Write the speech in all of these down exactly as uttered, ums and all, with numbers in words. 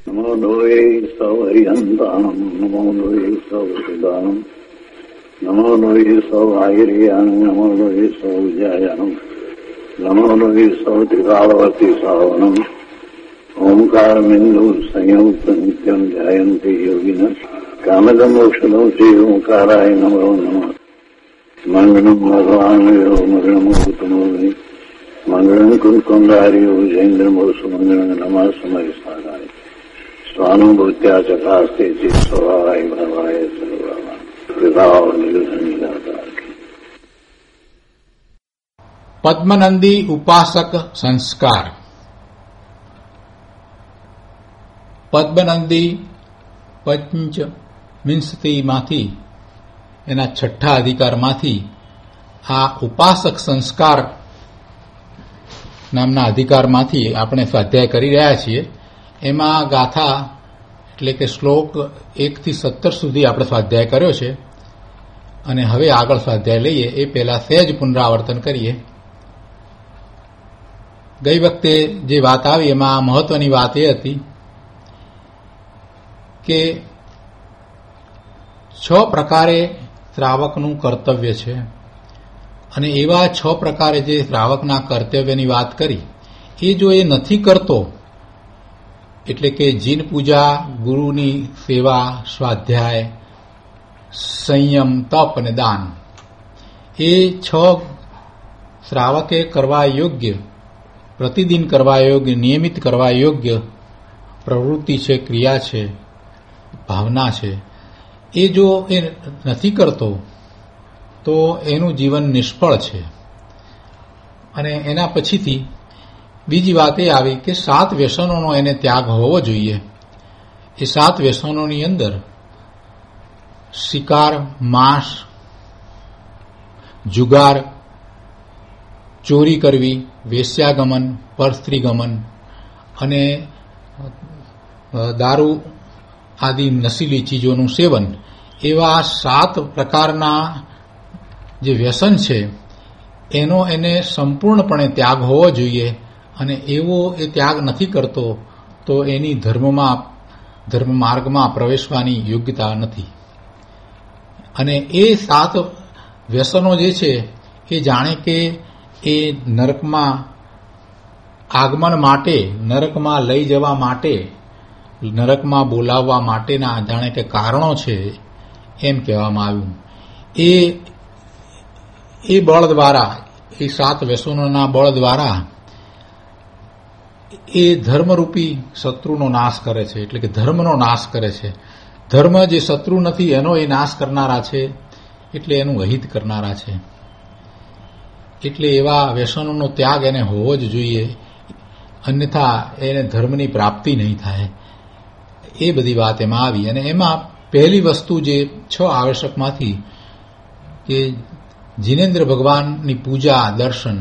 નમો લોહે સૌ હરિહંતાણમ નમો લોહે સૌ સુદાનમ નમો લોહે સૌ આયર્યાણમ નમો લોહે સૌ જયાણમ નમો લોહે સૌ ત્રિકાળવતી સાવનમ ઓમકાર બિંદુ સંયુક્ત નિત્યમ ધ્યાયંતિ યોગિન કામદમ મોક્ષદમ શ્રી ઓમકારાય નમો નમઃ. મંગળમ ભગવાન મંગળમ ઉત્તમોહિ મંગળમ કુંકુંડાર્યો જૈન્દ્રમો સુમંગળમ નમઃ સમય સારાય સ્વાનુભૂત્યા ચકાસ્તે સ્વભાવાય ભવાય સર્વવા કૃપાઓ નિર્ધનિદાતા. પદ્મનંદી ઉપાસક સંસ્કાર. પદ્મનંદી પંચ વિંશતિમાંથી એના છઠ્ઠા અધિકારમાંથી આ ઉપાસક સંસ્કાર નામના અધિકારમાંથી આપણે સ્વાધ્યાય કરી રહ્યા છીએ. એમાં ગાથા એટલે કે શ્લોક એકથી સત્તર સુધી આપણે સ્વાધ્યાય કર્યો છે અને હવે આગળ સ્વાધ્યાય લઈએ એ પહેલા સહેજ પુનરાવર્તન કરીએ. ગઈ વખતે જે વાત આવી એમાં મહત્વની વાત એ હતી કે છ પ્રકારે શ્રાવકનું કર્તવ્ય છે અને એવા છ પ્રકારે જે શ્રાવકના કર્તવ્યની વાત કરી એ જો એ નથી કરતો એટલે કે જીન પૂજા, ગુરુની સેવા, સ્વાધ્યાય, સંયમ, તપ અને દાન, એ છ શ્રાવકે કરવા યોગ્ય, પ્રતિદિન કરવા યોગ્ય, નિયમિત કરવા યોગ્ય પ્રવૃત્તિ છે, ક્રિયા છે, ભાવના છે, એ જો એ નથી કરતો તો એનું જીવન નિષ્ફળ છે. અને એના પછીથી બીજી વાત એ આવી કે સાત વ્યસનોનો એને ત્યાગ હોવો જોઈએ. એ સાત વ્યસનોની અંદર શિકાર, માંસ, જુગાર, ચોરી કરવી, વેશ્યાગમન, પરસ્ત્રીગમન અને દારૂ આદિ નશીલી ચીજોનું સેવન, એવા સાત પ્રકારના જે વ્યસન છે એનો એને સંપૂર્ણપણે ત્યાગ હોવો જોઈએ. અને એવો એ ત્યાગ નથી કરતો તો એની ધર્મમાં ધર્મ માર્ગમાં પ્રવેશવાની યોગ્યતા નથી. અને એ સાત વ્યસનો જે છે એ જાણે કે એ નરકમાં આગમન માટે, નરકમાં લઈ જવા માટે, નરકમાં બોલાવવા માટેના જાણે કે કારણો છે એમ કહેવામાં આવ્યું. એ એ બળ દ્વારા, એ સાત વ્યસનોના બળ દ્વારા એ ધર્મરૂપી શત્રુનો નાશ કરે છે, એટલે કે ધર્મનો નાશ કરે છે. ધર્મ જે શત્રુ નથી એનો એ નાશ કરનારા છે, એટલે એનું અહિત કરનારા છે. એટલે એવા વ્યસનોનો ત્યાગ એને હોવો જ જોઈએ, અન્યથા એને ધર્મની પ્રાપ્તિ નહીં થાય. એ બધી વાત એમાં આવી. અને એમાં પહેલી વસ્તુ જે છ આવશ્યકમાંથી કે જીનેન્દ્ર ભગવાનની પૂજા, દર્શન,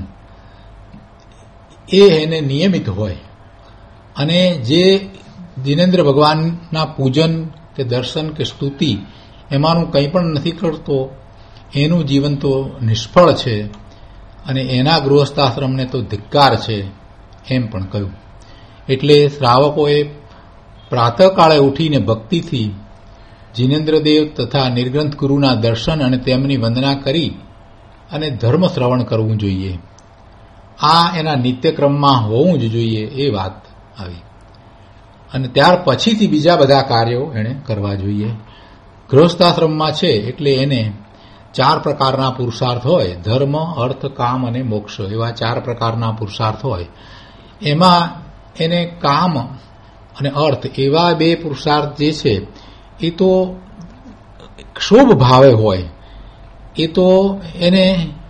એ એને નિયમિત હોય. અને જે જીનેન્દ્ર ભગવાનના પૂજન કે દર્શન કે સ્તુતિ એમાંનું કંઈ પણ નથી કરતો એનું જીવન તો નિષ્ફળ છે અને એના ગૃહસ્થાશ્રમને તો ધિક્કાર છે એમ પણ કહ્યું. એટલે શ્રાવકોએ પ્રાતઃકાળે ઉઠીને ભક્તિથી જીનેન્દ્રદેવ તથા નિર્ગ્રંથ ગુરુના દર્શન અને તેમની વંદના કરી અને ધર્મ શ્રવણ કરવું જોઈએ. આ એના નિત્યક્રમમાં હોવું જ જોઈએ એ વાત આવી. અને ત્યાર પછીથી બીજા બધા કાર્યો એણે કરવા જોઈએ. ગૃહસ્થાશ્રમમાં છે એટલે એને ચાર પ્રકારના પુરુષાર્થ હોય, ધર્મ, અર્થ, કામ અને મોક્ષ, એવા ચાર પ્રકારના પુરુષાર્થ હોય. એમાં એને કામ અને અર્થ એવા બે પુરુષાર્થ જે છે એ તો ક્ષોભ ભાવે હોય, એ તો એને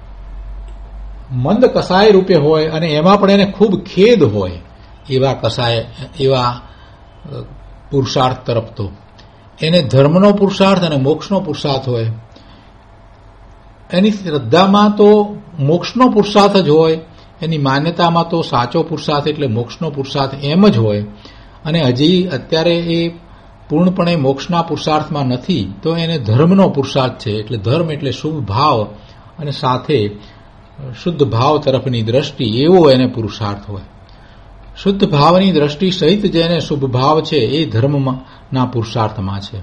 મંદ કસાય રૂપે હોય અને એમાં પણ એને ખૂબ ખેદ હોય એવા કસાય, એવા પુરુષાર્થ તરફ તો એને ધર્મનો પુરુષાર્થ અને મોક્ષનો પુરુષાર્થ હોય. એની શ્રદ્ધામાં તો મોક્ષનો પુરુષાર્થ જ હોય, એની માન્યતામાં તો સાચો પુરુષાર્થ એટલે મોક્ષનો પુરુષાર્થ એમ જ હોય. અને હજી અત્યારે એ પૂર્ણપણે મોક્ષના પુરુષાર્થમાં નથી તો એને ધર્મનો પુરુષાર્થ છે. એટલે ધર્મ એટલે શુભ ભાવ અને સાથે શુદ્ધ ભાવ તરફની દ્રષ્ટિ, એવો એને પુરુષાર્થ હોય. શુદ્ધ ભાવની દ્રષ્ટિ સહિત જેને શુભ ભાવ છે એ ધર્મના પુરુષાર્થમાં છે.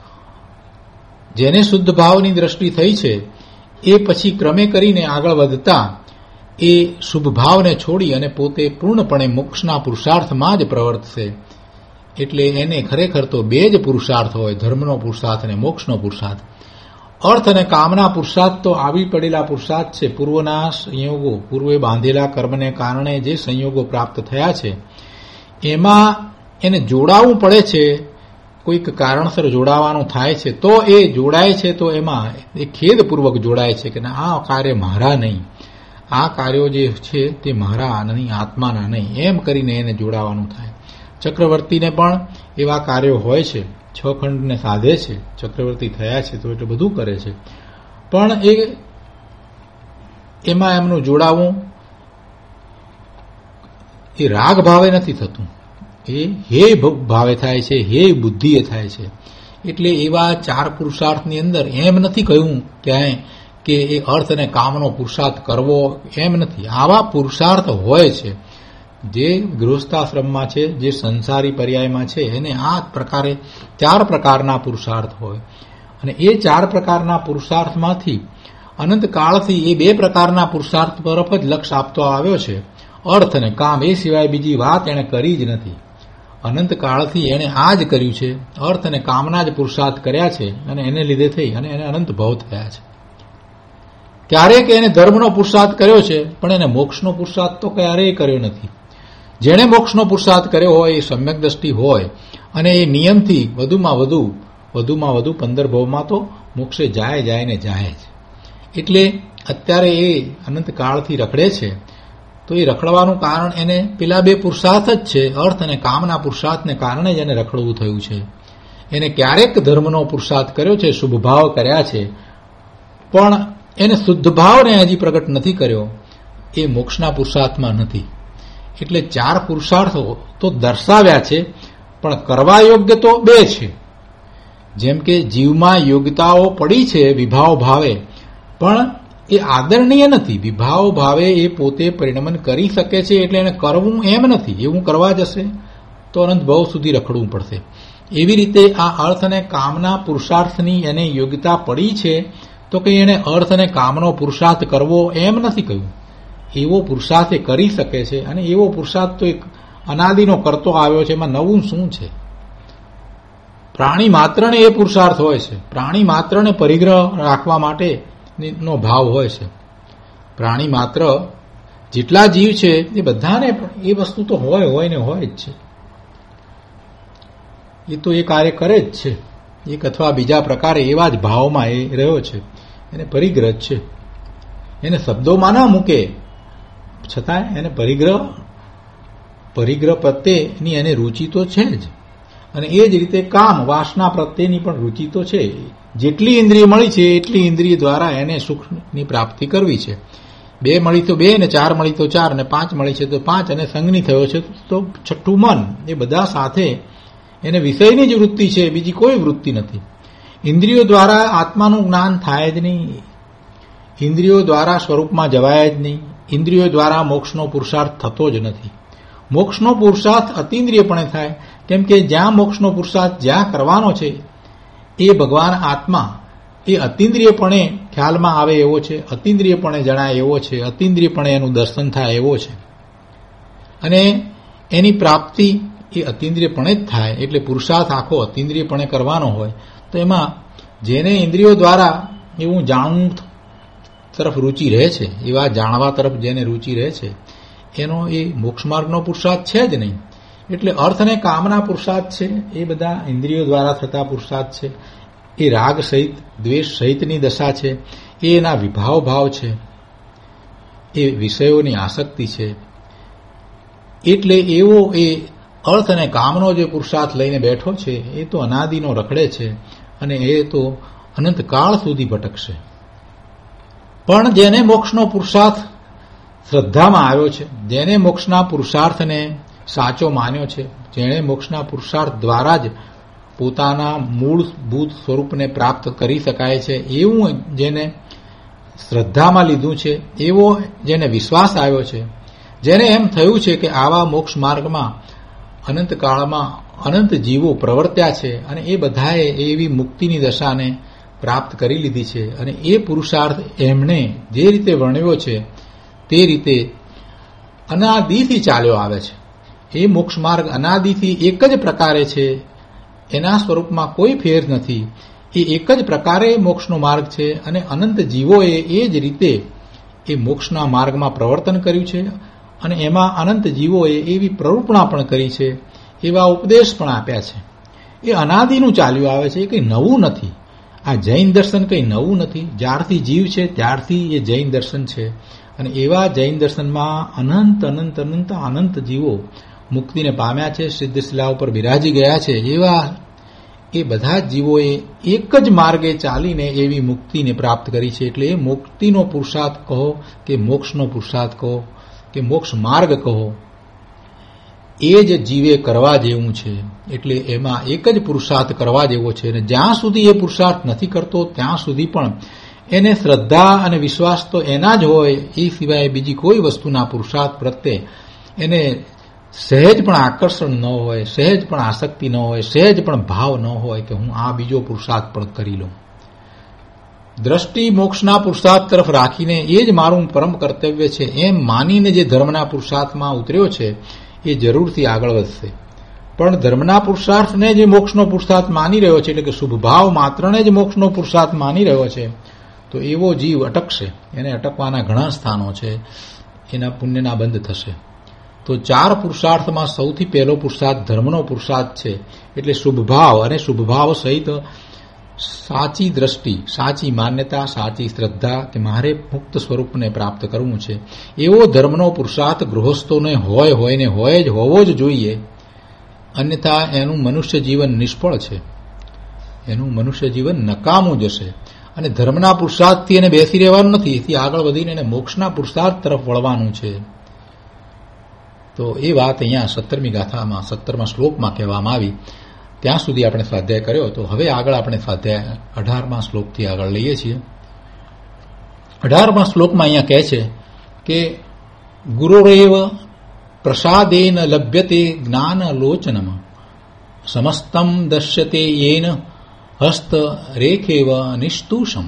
જેને શુદ્ધ ભાવની દ્રષ્ટિ થઈ છે એ પછી ક્રમે કરીને આગળ વધતા એ શુભ ભાવને છોડી અને પોતે પૂર્ણપણે મોક્ષના પુરુષાર્થમાં જ પ્રવર્તશે. એટલે એને ખરેખર તો બે જ પુરુષાર્થ હોય, ધર્મનો પુરુષાર્થ અને મોક્ષનો પુરુષાર્થ. અર્થ અને કામના પુરુષાર્થ તો આવી પડેલા પુરુષાર્થ છે. પૂર્વના સંયોગો, પૂર્વે બાંધેલા કર્મને કારણે જે સંયોગો પ્રાપ્ત થયા છે એમાં એને જોડાવવું પડે છે. કોઈક કારણસર જોડાવાનું થાય છે તો એ જોડાય છે તો એમાં એ ખેદપૂર્વક જોડાય છે કે આ કાર્ય મારા નહીં, આ કાર્યો જે છે તે મારા નહીં, આત્માના નહીં, એમ કરીને એને જોડાવાનું થાય. ચક્રવર્તીને પણ એવા કાર્યો હોય છે, છ ખંડને સાધે છે, ચક્રવર્તી થયા છે તો એટલે બધું કરે છે, પણ એ એમાં એમનું જોડાવું એ રાગ ભાવે નથી થતું, એ હે ભાવે થાય છે, હે બુદ્ધિએ થાય છે. એટલે એવા ચાર પુરુષાર્થની અંદર એમ નથી કહ્યું ક્યાંય કે એ અર્થ અને કામનો પુરુષાર્થ કરવો, એમ નથી. આવા પુરુષાર્થ હોય છે જે ગૃહસ્થાશ્રમમાં છે, જે સંસારી પર્યાયમાં છે, એને આ પ્રકારે ચાર પ્રકારના પુરુષાર્થ હોય. અને એ ચાર પ્રકારના પુરુષાર્થમાંથી અનંત કાળથી એ બે પ્રકારના પુરુષાર્થ તરફ જ લક્ષ આપતો આવ્યો છે. અર્થ અને કામ એ સિવાય બીજી વાત એણે કરી જ નથી. અનંત કાળથી એણે આ જ કર્યું છે, અર્થ અને કામના જ પુરુષાર્થ કર્યા છે અને એને લીધે થઈ અને એને અનંત ભવ થયા છે. ક્યારેક એને ધર્મનો પુરુષાર્થ કર્યો છે પણ એને મોક્ષનો પુરુષાર્થ તો ક્યારેય કર્યો નથી. જેણે મોક્ષનો પુરુષાર્થ કર્યો હોય એ સમ્યક દ્રષ્ટિ હોય અને એ નિયમથી વધુમાં વધુ વધુમાં વધુ પંદર ભવમાં તો મોક્ષે જાય જાય ને જાય જ. એટલે અત્યારે એ અનંત કાળથી રખડે છે તો એ રખડવાનું કારણ એને પેલા બે પુરુષાર્થ જ છે, અર્થ અને કામના પુરુષાર્થને કારણે જ એને રખડવું થયું છે. એને ક્યારેક ધર્મનો પુરુષાર્થ કર્યો છે, શુભ ભાવ કર્યા છે, પણ એને શુદ્ધ ભાવને હજી પ્રગટ નથી કર્યો, એ મોક્ષના પુરુષાર્થમાં નથી. એટલે ચાર પુરુષાર્થો તો દર્શાવ્યા છે પણ કરવા યોગ્ય તો બે છે. જેમ કે જીવમાં યોગ્યતાઓ પડી છે વિભાવ ભાવે, પણ એ આદરણીય નથી. વિભાવ ભાવે એ પોતે પરિણમન કરી શકે છે એટલે એને કરવું એમ નથી. એવું કરવા જશે તો અનંત ભાવ સુધી રખડવું પડશે. એવી રીતે આ અર્થ અને કામના પુરુષાર્થની એને યોગ્યતા પડી છે તો કે એને અર્થ અને કામનો પુરુષાર્થ કરવો એમ નથી કહ્યું. એવો પુરુષાર્થ એ કરી શકે છે અને એવો પુરુષાર્થ તો એક અનાદિનો કરતો આવ્યો છે. એમાં નવું શું છે? પ્રાણી માત્રને એ પુરુષાર્થ હોય છે. પ્રાણી માત્રને પરિગ્રહ રાખવા માટે નો ભાવ હોય છે. પ્રાણી માત્ર જેટલા જીવ છે એ બધાને એ વસ્તુ તો હોય હોય ને હોય જ છે. એ તો એ કાર્ય કરે જ છે. એક અથવા બીજા પ્રકારે એવા જ ભાવમાં એ રહ્યો છે. એને પરિગ્રહ છે. એને શબ્દોમાં ના મૂકે છતાં એને પરિગ્રહ પરિગ્રહ પ્રત્યેની એને રુચિ તો છે જ. અને એ જ રીતે કામ વાસના પ્રત્યેની પણ રુચિ તો છે. જેટલી ઇન્દ્રિય મળી છે એટલી ઇન્દ્રિય દ્વારા એને સુખની પ્રાપ્તિ કરવી છે. બે મળી તો બે ને ચાર મળી તો ચાર ને પાંચ મળી છે તો પાંચ અને સંગની થયો છે તો છઠ્ઠું મન. એ બધા સાથે એને વિષયની જ વૃત્તિ છે, બીજી કોઈ વૃત્તિ નથી. ઇન્દ્રિયો દ્વારા આત્માનું જ્ઞાન થાય જ નહીં. ઇન્દ્રિયો દ્વારા સ્વરૂપમાં જવાય જ નહીં. ઇન્દ્રિયો દ્વારા મોક્ષનો પુરુષાર્થ થતો જ નથી. મોક્ષનો પુરુષાર્થ અતિન્દ્રિયપણે થાય, કેમ કે જ્યાં મોક્ષનો પુરુષાર્થ જ્યાં કરવાનો છે એ ભગવાન આત્મા એ અતિન્દ્રિયપણે ખ્યાલમાં આવે એવો છે, અતિન્દ્રિયપણે જણાય એવો છે, અતિન્દ્રિયપણે એનું દર્શન થાય એવો છે અને એની પ્રાપ્તિ એ અતિન્દ્રિયપણે જ થાય. એટલે પુરુષાર્થ આખો અતિન્દ્રિયપણે કરવાનો હોય તો એમાં જેને ઇન્દ્રિયો દ્વારા એવું જાણવું તરફ રુચિ રહે છે, એવા જાણવા તરફ જેને રુચિ રહે છે એનો એ મોક્ષમાર્ગનો પુરુષાર્થ છે જ નહીં. એટલે અર્થ અને કામના પુરુષાર્થ છે એ બધા ઇન્દ્રિયો દ્વારા થતા પુરુષાર્થ છે. એ રાગ સહિત દ્વેષ સહિતની દશા છે. એ એના વિભાવ ભાવ છે. એ વિષયોની આસક્તિ છે. એટલે એવો એ અર્થ અને કામનો જે પુરુષાર્થ લઈને બેઠો છે એ તો અનાદિનો રખડે છે અને એ તો અનંત કાળ સુધી ભટકશે. પણ જેને મોક્ષનો પુરુષાર્થ શ્રદ્ધામાં આવ્યો છે, જેને મોક્ષના પુરુષાર્થને સાચો માન્યો છે, જેણે મોક્ષના પુરુષાર્થ દ્વારા જ પોતાના મૂળભૂત સ્વરૂપને પ્રાપ્ત કરી શકાય છે એવું જેને શ્રદ્ધામાં લીધું છે, એવો જેને વિશ્વાસ આવ્યો છે, જેને એમ થયું છે કે આવા મોક્ષ માર્ગમાં અનંતકાળમાં અનંત જીવો પ્રવર્ત્યા છે અને એ બધાએ એવી મુક્તિની દશાને પ્રાપ્ત કરી લીધી છે અને એ પુરુષાર્થ એમણે જે રીતે વર્ણવ્યો છે તે રીતે અનાદિથી ચાલ્યો આવે છે. એ મોક્ષ માર્ગ અનાદિથી એક જ પ્રકારે છે, એના સ્વરૂપમાં કોઈ ફેર નથી. એ એક જ પ્રકારે મોક્ષનો માર્ગ છે અને અનંત જીવોએ એ જ રીતે એ મોક્ષના માર્ગમાં પ્રવર્તન કર્યું છે અને એમાં અનંત જીવોએ એવી પ્રરૂપણા પણ કરી છે, એવા ઉપદેશ પણ આપ્યા છે. એ અનાદિનું ચાલ્યું આવે છે, એ કંઈ નવું નથી. આ જૈન દર્શન કંઈ નવું નથી. જ્યારથી જીવ છે ત્યારથી એ જૈન દર્શન છે અને એવા જૈન દર્શનમાં અનંત અનંત અનંત અનંત જીવો મુક્તિને પામ્યા છે, સિદ્ધશિલા ઉપર બિરાજી ગયા છે. એવા એ બધા જ જીવોએ એક જ માર્ગે ચાલીને એવી મુક્તિને પ્રાપ્ત કરી છે. એટલે એ મુક્તિનો પુરુષાર્થ કહો કે મોક્ષનો પુરુષાર્થ કહો કે મોક્ષ માર્ગ કહો, એ જ જીવે કરવા જેવું છે. એટલે એમાં એક જ પુરુષાર્થ કરવા જેવો છે અને જ્યાં સુધી એ પુરુષાર્થ નથી કરતો ત્યાં સુધી પણ એને શ્રદ્ધા અને વિશ્વાસ તો એના જ હોય, એ સિવાય બીજી કોઈ વસ્તુના પુરુષાર્થ પ્રત્યે એને સહેજ પણ આકર્ષણ ન હોય, સહેજ પણ આસક્તિ ન હોય, સહેજ પણ ભાવ ન હોય કે હું આ બીજો પુરુષાર્થ પણ કરી લઉં. દ્રષ્ટિ મોક્ષના પુરુષાર્થ તરફ રાખીને એ જ મારું પરમ કર્તવ્ય છે એમ માનીને જે ધર્મના પુરુષાર્થમાં ઉતર્યો છે એ જરૂરથી આગળ વધશે. પણ ધર્મના પુરુષાર્થને જે મોક્ષનો પુરુષાર્થ માની રહ્યો છે, એટલે કે શુભ ભાવ માત્રને જ મોક્ષનો પુરુષાર્થ માની રહ્યો છે, તો એવો જીવ અટકશે. એને અટકવાના ઘણા સ્થાનો છે, એના પુણ્યના બંધ થશે. તો ચાર પુરુષાર્થમાં સૌથી પહેલો પુરુષાર્થ ધર્મનો પુરુષાર્થ છે. એટલે શુભભાવ અને શુભભાવ સહિત સાચી દ્રષ્ટિ, સાચી માન્યતા, સાચી શ્રદ્ધા કે મારે મુક્ત સ્વરૂપને પ્રાપ્ત કરવું છે, એવો ધર્મનો પુરુષાર્થ ગૃહસ્થોને હોય હોય ને હોય જ હોવો જ જોઈએ. અન્યથા એનું મનુષ્ય જીવન નિષ્ફળ છે, એનું મનુષ્ય જીવન નકામું જશે. અને ધર્મના પુરુષાર્થથી એને બેસી રહેવાનું નથી, એથી આગળ વધીને એને મોક્ષના પુરુષાર્થ તરફ વળવાનું છે. તો એ વાત અહીંયા સત્તરમી ગાથામાં સત્તરમા શ્લોકમાં કહેવામાં આવી. ત્યાં સુધી આપણે સ્વાધ્યાય કર્યો. તો હવે આગળ આપણે સ્વાધ્યાય અઢારમા શ્લોકથી આગળ લઈએ છીએ. અઢારમા શ્લોકમાં અહીંયા કહે છે કે ગુરુરેવ પ્રસાદેન લભ્યતે જ્ઞાનલોચનમ સમસ્તમ દશ્યતે યેન હસ્ત રેખેવ નિસ્તુષમ.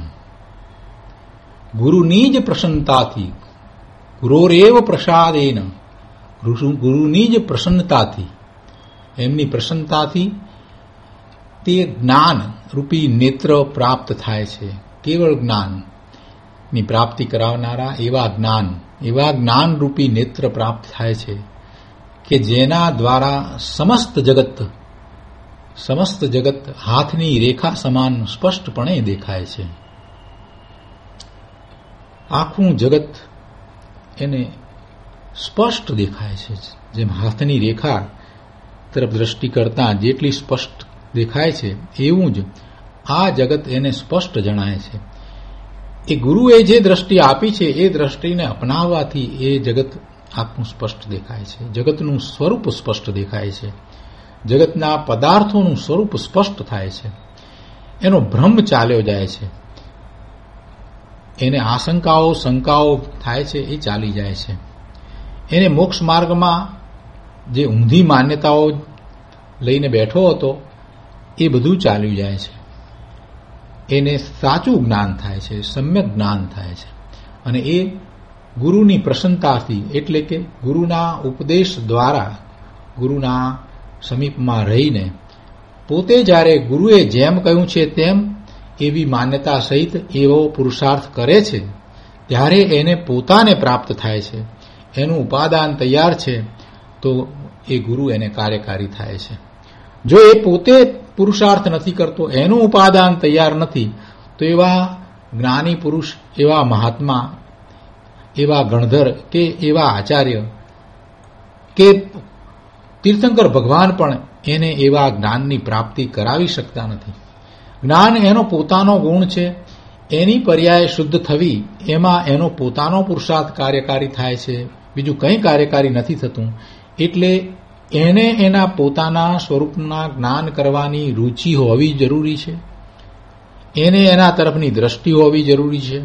ગુરુની જ પ્રસન્નતાથી, ગુરોરેવ પ્રસાદેન, ગુરુની જ પ્રસન્નતાથી, એમની પ્રસન્નતાથી તે જ્ઞાન રૂપી નેત્ર પ્રાપ્ત થાય છે. કેવળ જ્ઞાનની પ્રાપ્તિ કરાવનારા એવા જ્ઞાન, એવા જ્ઞાન રૂપી નેત્ર પ્રાપ્ત થાય છે કે જેના દ્વારા સમસ્ત જગત, સમસ્ત જગત હાથની રેખા સમાન સ્પષ્ટપણે દેખાય છે. આખું જગત એને સ્પષ્ટ દેખાય છે. જેમ હાથની રેખા તરફ દ્રષ્ટિ કરતા જેટલી સ્પષ્ટ દેખાય છે, એવું જ આ જગત એને સ્પષ્ટ જણાય છે. એ ગુરુએ જે દ્રષ્ટિ આપી છે એ દ્રષ્ટિને અપનાવવાથી એ જગત આખું સ્પષ્ટ દેખાય છે. જગતનું સ્વરૂપ સ્પષ્ટ દેખાય છે, જગતના પદાર્થોનું સ્વરૂપ સ્પષ્ટ થાય છે. એનો ભ્રમ ચાલ્યો જાય છે, એને આશંકાઓ શંકાઓ થાય છે એ ચાલી જાય છે. એને મોક્ષ માર્ગમાં જે ઊંધી માન્યતાઓ લઈને બેઠો હતો એ બધું ચાલ્યું જાય છે. એને સાચું જ્ઞાન થાય છે, સમ્યક જ્ઞાન થાય છે. અને એ ગુરુની પ્રસન્નતાથી, એટલે કે ગુરુના ઉપદેશ દ્વારા, ગુરુના સમીપમાં રહીને પોતે જ્યારે ગુરુએ જેમ કહ્યું છે તેમ એવી માન્યતા સહિત એવો પુરુષાર્થ કરે છે, ત્યારે એને પોતાને પ્રાપ્ત થાય છે. એનું ઉપાદાન તૈયાર છે તો એ ગુરુ એને કાર્યકારી થાય છે. જો એ પોતે પુરુષાર્થ નથી કરતો, એનું ઉપાદાન તૈયાર નથી, તો એવા જ્ઞાની પુરુષ, એવા મહાત્મા, એવા ગણધર કે એવા આચાર્ય કે તીર્થંકર ભગવાન પણ એને એવા જ્ઞાનની પ્રાપ્તિ કરાવી શકતા નથી. જ્ઞાન એનો પોતાનો ગુણ છે, એની પર્યાય શુદ્ધ થવી, એમાં એનો પોતાનો પુરુષાર્થ કાર્યકારી થાય છે, બીજું કંઈ કાર્યકારી નથી થતું. એટલે એને એના પોતાના સ્વરૂપના જ્ઞાન કરવાની રુચિ હોવી જરૂરી છે, એને એના તરફની દ્રષ્ટિ હોવી જરૂરી છે,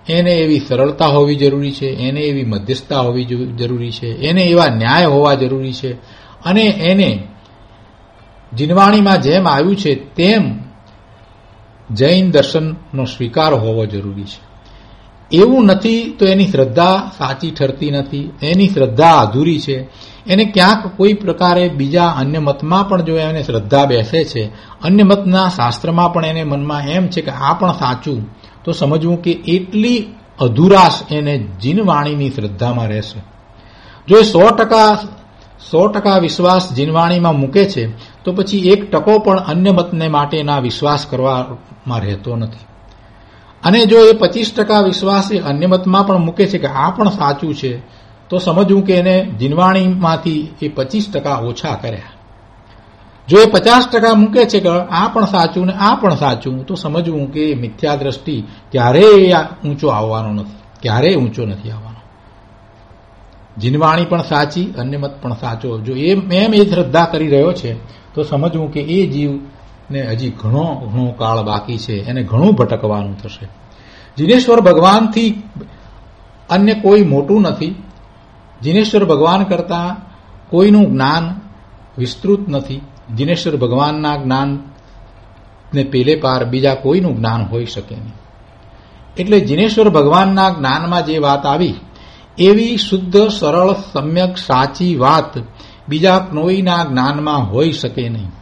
એને એવી સરળતા હોવી જરૂરી છે, એને એવી મધ્યસ્થતા હોવી જરૂરી છે, એને એવા ન્યાય હોવા જરૂરી છે, અને એને જીનવાણીમાં જેમ આવ્યું છે તેમ જૈન દર્શનનો સ્વીકાર હોવો જરૂરી છે. એવું નથી તો એની શ્રદ્ધા સાચી ઠરતી નથી, એની શ્રદ્ધા અધૂરી છે. એને ક્યાંક કોઈ પ્રકારે બીજા અન્ય મતમાં પણ જો એને શ્રદ્ધા બેસે છે, અન્ય મતના શાસ્ત્રમાં પણ એને મનમાં એમ છે કે આ પણ સાચું, તો સમજવું કે એટલી અધુરાશ એને જીનવાણીની શ્રદ્ધામાં રહેશે. જો એ સો ટકા સો ટકા વિશ્વાસ જીનવાણીમાં મૂકે છે તો પછી એક ટકો પણ અન્ય મતને માટેના વિશ્વાસ કરવામાં રહેતો નથી. અને જો એ પચીસ ટકા વિશ્વાસ એ અન્ય મતમાં પણ મૂકે છે કે આ પણ સાચું છે, તો સમજવું કે એને જીનવાણીમાંથી એ પચીસ ટકા ઓછા કર્યા. જો એ પચાસ ટકા મૂકે છે કે આ પણ સાચું ને આ પણ સાચું, તો સમજવું કે મિથ્યા દ્રષ્ટિ ક્યારેય ઊંચો આવવાનો નથી, ક્યારેય ઊંચો નથી આવવાનો. જીનવાણી પણ સાચી, અન્ય મત પણ સાચો. જો એમ એમ એ શ્રદ્ધા કરી રહ્યો છે તો સમજવું કે એ જીવને હજી ઘણો ઘણો કાળ બાકી છે, એને ઘણું ભટકવાનું થશે. જીનેશ્વર ભગવાનથી અન્ય કોઈ મોટું નથી. જીનેશ્વર ભગવાન કરતા કોઈનું જ્ઞાન વિસ્તૃત નથી. જીનેશ્વર ભગવાનના જ્ઞાનને પેલે પાર બીજા કોઈનું જ્ઞાન હોઈ શકે નહીં. એટલે જીનેશ્વર ભગવાનના જ્ઞાનમાં જે વાત આવી એવી શુદ્ધ, સરળ, સમ્યક, સાચી વાત બીજા કોઈના જ્ઞાનમાં હોઈ શકે નહીં.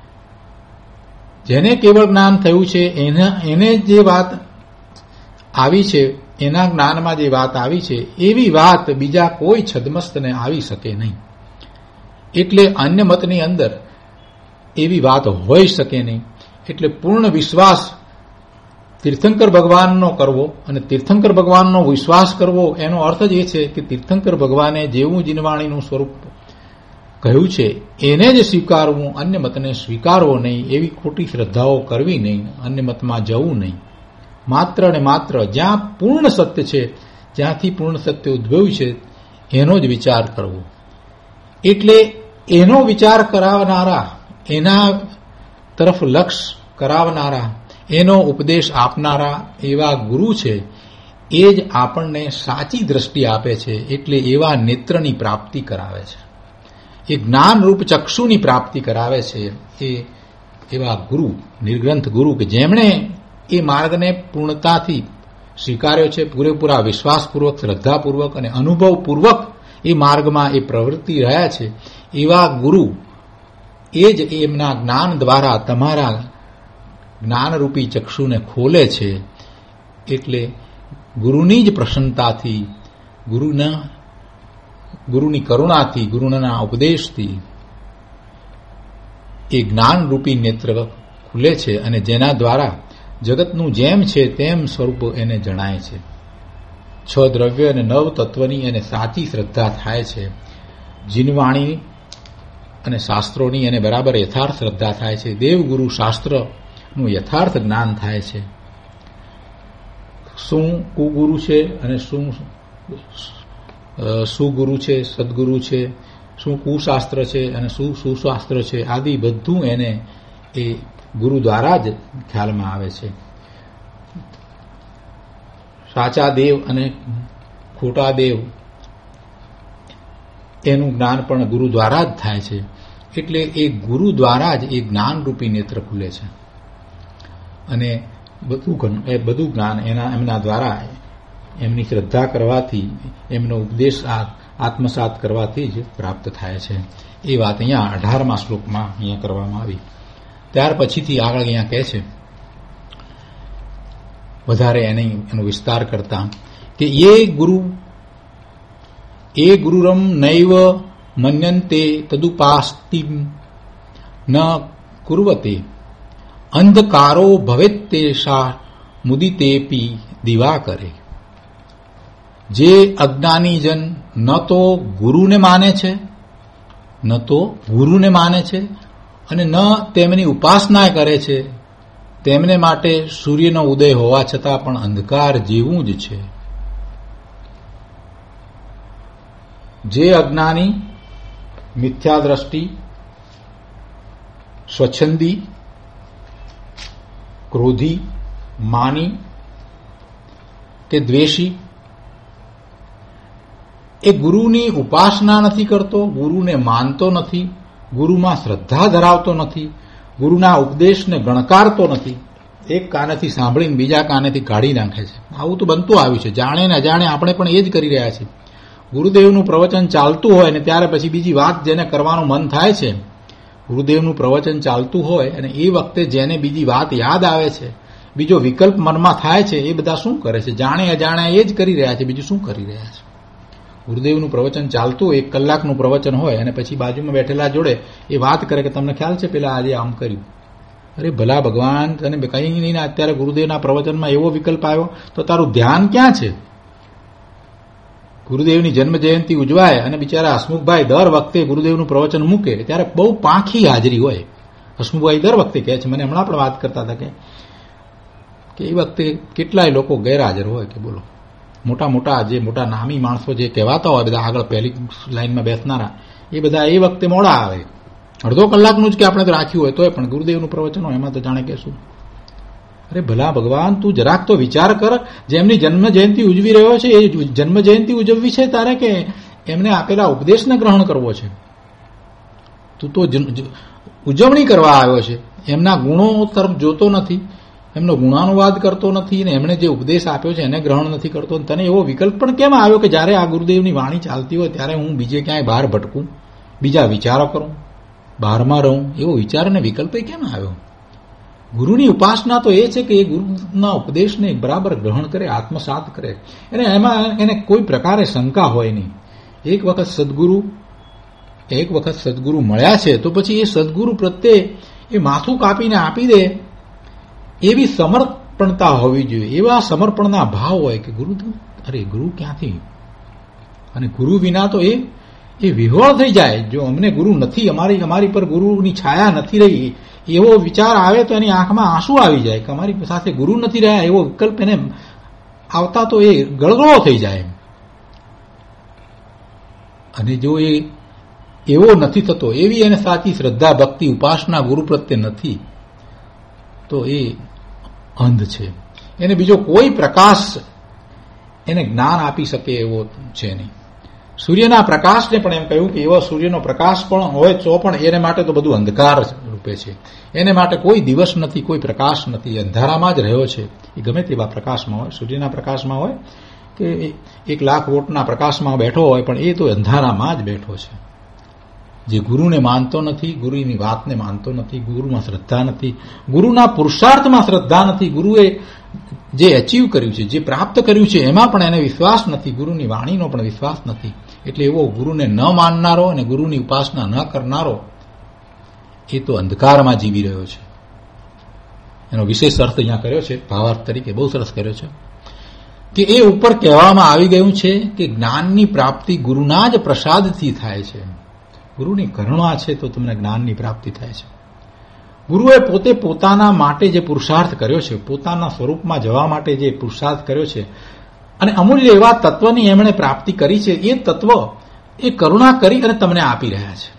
જેને કેવળ જ્ઞાન થયું છે એને જે વાત આવી છે, એના જ્ઞાનમાં જે વાત આવી છે એવી વાત બીજા કોઈ છદ્મસ્તને આવી શકે નહીં. એટલે અન્ય મતની અંદર એવી વાત હોઈ શકે નહીં. એટલે પૂર્ણ વિશ્વાસ તીર્થંકર ભગવાનનો કરવો, અને તીર્થંકર ભગવાનનો વિશ્વાસ કરવો એનો અર્થ જ એ છે કે તીર્થંકર ભગવાને જેવું જીનવાણીનું સ્વરૂપ કહ્યું છે એને જ સ્વીકારવું, અન્ય મતને સ્વીકારવો નહીં, એવી ખોટી શ્રદ્ધાઓ કરવી નહીં, અન્ય મતમાં જવું નહીં. માત્ર ને માત્ર જ્યાં પૂર્ણ સત્ય છે, જ્યાંથી પૂર્ણ સત્ય ઉદ્ભવ્યું છે એનો જ વિચાર કરવો. એટલે એનો વિચાર કરાવનારા, એના તરફ લક્ષ કરાવનારા, એનો ઉપદેશ આપનારા એવા ગુરુ છે એ જ આપણને સાચી દ્રષ્ટિ આપે છે. એટલે એવા નેત્રની પ્રાપ્તિ કરાવે છે, એ જ્ઞાનરૂપ ચક્ષુની પ્રાપ્તિ કરાવે છે. એ એવા ગુરુ, નિર્ગ્રંથ ગુરુ કે જેમણે એ માર્ગને પૂર્ણતાથી સ્વીકાર્યો છે, પૂરેપૂરા વિશ્વાસપૂર્વક, શ્રદ્ધાપૂર્વક અને અનુભવપૂર્વક એ માર્ગમાં એ પ્રવૃત્તિ રહ્યા છે, એવા ગુરુ એ જ એમના જ્ઞાન દ્વારા તમારા જ્ઞાનરૂપી ચક્ષુને ખોલે છે. એટલે ગુરુની જ પ્રસન્નતાથી, ગુરુના ગુરુની કરુણાથી, ગુરુના ઉપદેશથી એ જ્ઞાનરૂપી નેત્ર ખુલે છે, અને જેના દ્વારા જગતનું જેમ છે તેમ સ્વરૂપ એને જણાય છે. છ દ્રવ્ય અને નવ તત્વની એને સાચી શ્રદ્ધા થાય છે. જીનવાણી અને શાસ્ત્રોની એને બરાબર યથાર્થ શ્રદ્ધા થાય છે. દેવગુરુ શાસ્ત્રનું યથાર્થ જ્ઞાન થાય છે. શું કુગુરુ છે અને શું સુગુરુ છે, સદગુરુ છે, શું કુશાસ્ત્ર છે અને શું સુશાસ્ત્ર છે, આદિ બધું એને એ ગુરુ દ્વારા જ ખ્યાલમાં આવે છે. સાચા દેવ અને ખોટા દેવ એનું જ્ઞાન પણ ગુરુ દ્વારા જ થાય છે. એટલે એ ગુરુ દ્વારા જ એ જ્ઞાનરૂપી નેત્ર ખુલે છે, અને બધું એ બધું જ્ઞાન એના એમના દ્વારા, એમની શ્રદ્ધા કરવાથી, એમનો ઉપદેશ આત્મસાત કરવાથી જ પ્રાપ્ત થાય છે. એ વાત અહીંયા અઢારમા શ્લોકમાં અહીંયા કરવામાં આવી. ત્યાર પછીથી આગળ અહીંયા કહે છે, વધારે એને એનો વિસ્તાર કરતા, કે એ ગુરુ એ ગુરુરમ નૈવ મન્યન્તે તદુપાસ્તિ ન કુર્વતે અંધકારો ભવેત્તેષા મુદિતેપી દિવાકરે. જે અજ્ઞાની જન ન તો ગુરુને માને છે, ન તો ગુરુને માને છે અને ન તેમની ઉપાસના કરે છે, તેમને માટે સૂર્યનો ઉદય હોવા છતાં પણ અંધકાર જેવું જ છે. જે અજ્ઞાની, મિથ્યા દ્રષ્ટિ, સ્વચ્છંદી, ક્રોધી, માની તે દ્વેષી, એ ગુરુની ઉપાસના નથી કરતો, ગુરુને માનતો નથી, ગુરુમાં શ્રદ્ધા ધરાવતો નથી, ગુરુના ઉપદેશને ગણકારતો નથી, એક કાનેથી સાંભળીને બીજા કાનેથી કાઢી નાખે છે. આવું તો બનતું આવ્યું છે. જાણે ને અજાણે આપણે પણ એ જ કરી રહ્યા છીએ. ગુરુદેવનું પ્રવચન ચાલતું હોય ને ત્યારે પછી બીજી વાત જેને કરવાનું મન થાય છે, ગુરુદેવનું પ્રવચન ચાલતું હોય અને એ વખતે જેને બીજી વાત યાદ આવે છે, બીજો વિકલ્પ મનમાં થાય છે, એ બધા શું કરે છે? જાણે અજાણે એ જ કરી રહ્યા છે, બીજું શું કરી રહ્યા છે? ગુરુદેવનું પ્રવચન ચાલતું એક કલાકનું પ્રવચન હોય અને પછી બાજુમાં બેઠેલા જોડે એ વાત કરે કે તમને ખ્યાલ છે પેલા આજે આમ કર્યું. અરે ભલા ભગવાન, તને કંઈ નહીં, અત્યારે ગુરુદેવના પ્રવચનમાં એવો વિકલ્પ આવ્યો તો તારું ધ્યાન ક્યાં છે? ગુરુદેવની જન્મ જયંતિ ઉજવાય અને બિચારા હસમુખભાઈ દર વખતે ગુરુદેવનું પ્રવચન મૂકે ત્યારે બહુ પાંખી હાજરી હોય. હસમુખભાઈ દર વખતે કહે છે, મને હમણાં પણ વાત કરતા હતા કે એ વખતે કેટલાય લોકો ગેરહાજર હોય કે બોલો, મોટા મોટા જે મોટા નામી માણસો જે કહેવાતા હોય બધા આગળ પહેલી લાઈનમાં બેસનારા, એ બધા એ વખતે મોડા આવે. અડધો કલાકનું જ કે આપણે તો રાખ્યું હોય તોય પણ ગુરુદેવનું પ્રવચન હોય એમાં તો જાણે કહેશું. અરે ભલા ભગવાન, તું જરાક તો વિચાર કર. જેમની જન્મ જયંતિ ઉજવી રહ્યો છે એ જન્મ જયંતિ ઉજવવી છે તારે કે એમને આપેલા ઉપદેશને ગ્રહણ કરવો છે? તું તો ઉજવણી કરવા આવ્યો છે, એમના ગુણો તરફ જોતો નથી, એમનો ગુણાનુવાદ કરતો નથી ને એમણે જે ઉપદેશ આપ્યો છે એને ગ્રહણ નથી કરતો. તને એવો વિકલ્પ પણ કેમ આવ્યો કે જ્યારે આ ગુરુદેવની વાણી ચાલતી હોય ત્યારે હું બીજે ક્યાંય બહાર ભટકું, બીજા વિચારો કરું, બહારમાં રહું? એવો વિચાર અને વિકલ્પ કેમ આવ્યો? ગુરુની ઉપાસના તો એ છે કે એ ગુરુના ઉપદેશને બરાબર ગ્રહણ કરે, આત્મસાત કરે, અને એમાં એને કોઈ પ્રકારે શંકા હોય નહીં. એક વખત સદગુરુ એક વખત સદગુરુ મળ્યા છે તો પછી એ સદગુરુ પ્રત્યે એ માથું કાપીને આપી દે એવી સમર્પણતા હોવી જોઈએ. એવા સમર્પણના ભાવ હોય કે ગુરુ, અરે ગુરુ ક્યાંથી, અને ગુરુ વિના તો એ એ વિહોળ થઈ જાય. જો અમને ગુરુ નથી, અમારી અમારી પર ગુરુની છાયા નથી રહી, એવો વિચાર આવે તો એની આંખમાં આંસુ આવી જાય કે અમારી સાથે ગુરુ નથી રહ્યા, એવો વિકલ્પ એને આવતા તો એ ગળગળો થઈ જાય. અને જો એ એવો નથી થતો, એવી એને સાચી શ્રદ્ધા ભક્તિ ઉપાસના ગુરુ પ્રત્યે નથી, તો એ અંધ છે. એને બીજો કોઈ પ્રકાશ એને જ્ઞાન આપી શકે એવો છે નહીં. સૂર્યના પ્રકાશને પણ એમ કહ્યું કે એવો સૂર્યનો પ્રકાશ પણ હોય તો પણ એને માટે તો બધું અંધકાર રૂપે છે. એને માટે કોઈ દિવસ નથી, કોઈ પ્રકાશ નથી, અંધારામાં જ રહ્યો છે. એ ગમે તેવા પ્રકાશમાં હોય, સૂર્યના પ્રકાશમાં હોય કે એક લાખ વોટના પ્રકાશમાં બેઠો હોય, પણ એ તો અંધારામાં જ બેઠો છે. જે ગુરુને માનતો નથી, ગુરુની વાતને માનતો નથી, ગુરુમાં શ્રદ્ધા નથી, ગુરુના પુરુષાર્થમાં શ્રદ્ધા નથી, ગુરુએ જે અચીવ કર્યું છે, જે પ્રાપ્ત કર્યું છે એમાં પણ એને વિશ્વાસ નથી, ગુરુની વાણીનો પણ વિશ્વાસ નથી. એટલે એવો ગુરુને ન માનનારો અને ગુરુની ઉપાસના ન કરનારો એ તો અંધકારમાં જીવી રહ્યો છે. એનો વિશેષ અર્થ અહીંયા કર્યો છે, ભાવાર્થ તરીકે બહુ સરસ કર્યો છે કે એ ઉપર કહેવામાં આવી ગયું છે કે જ્ઞાનની પ્રાપ્તિ ગુરુના જ પ્રસાદથી થાય છે. ગુરુની કરુણા છે તો તમને જ્ઞાનની પ્રાપ્તિ થાય છે. ગુરુએ પોતે પોતાના માટે જે પુરુષાર્થ કર્યો છે, પોતાના સ્વરૂપમાં જવા માટે જે પુરુષાર્થ કર્યો છે, અને અમૂલ્ય એવા તત્વની એમણે પ્રાપ્તિ કરી છે, એ તત્વ એ કરુણા કરી અને તમને આપી રહ્યા છે.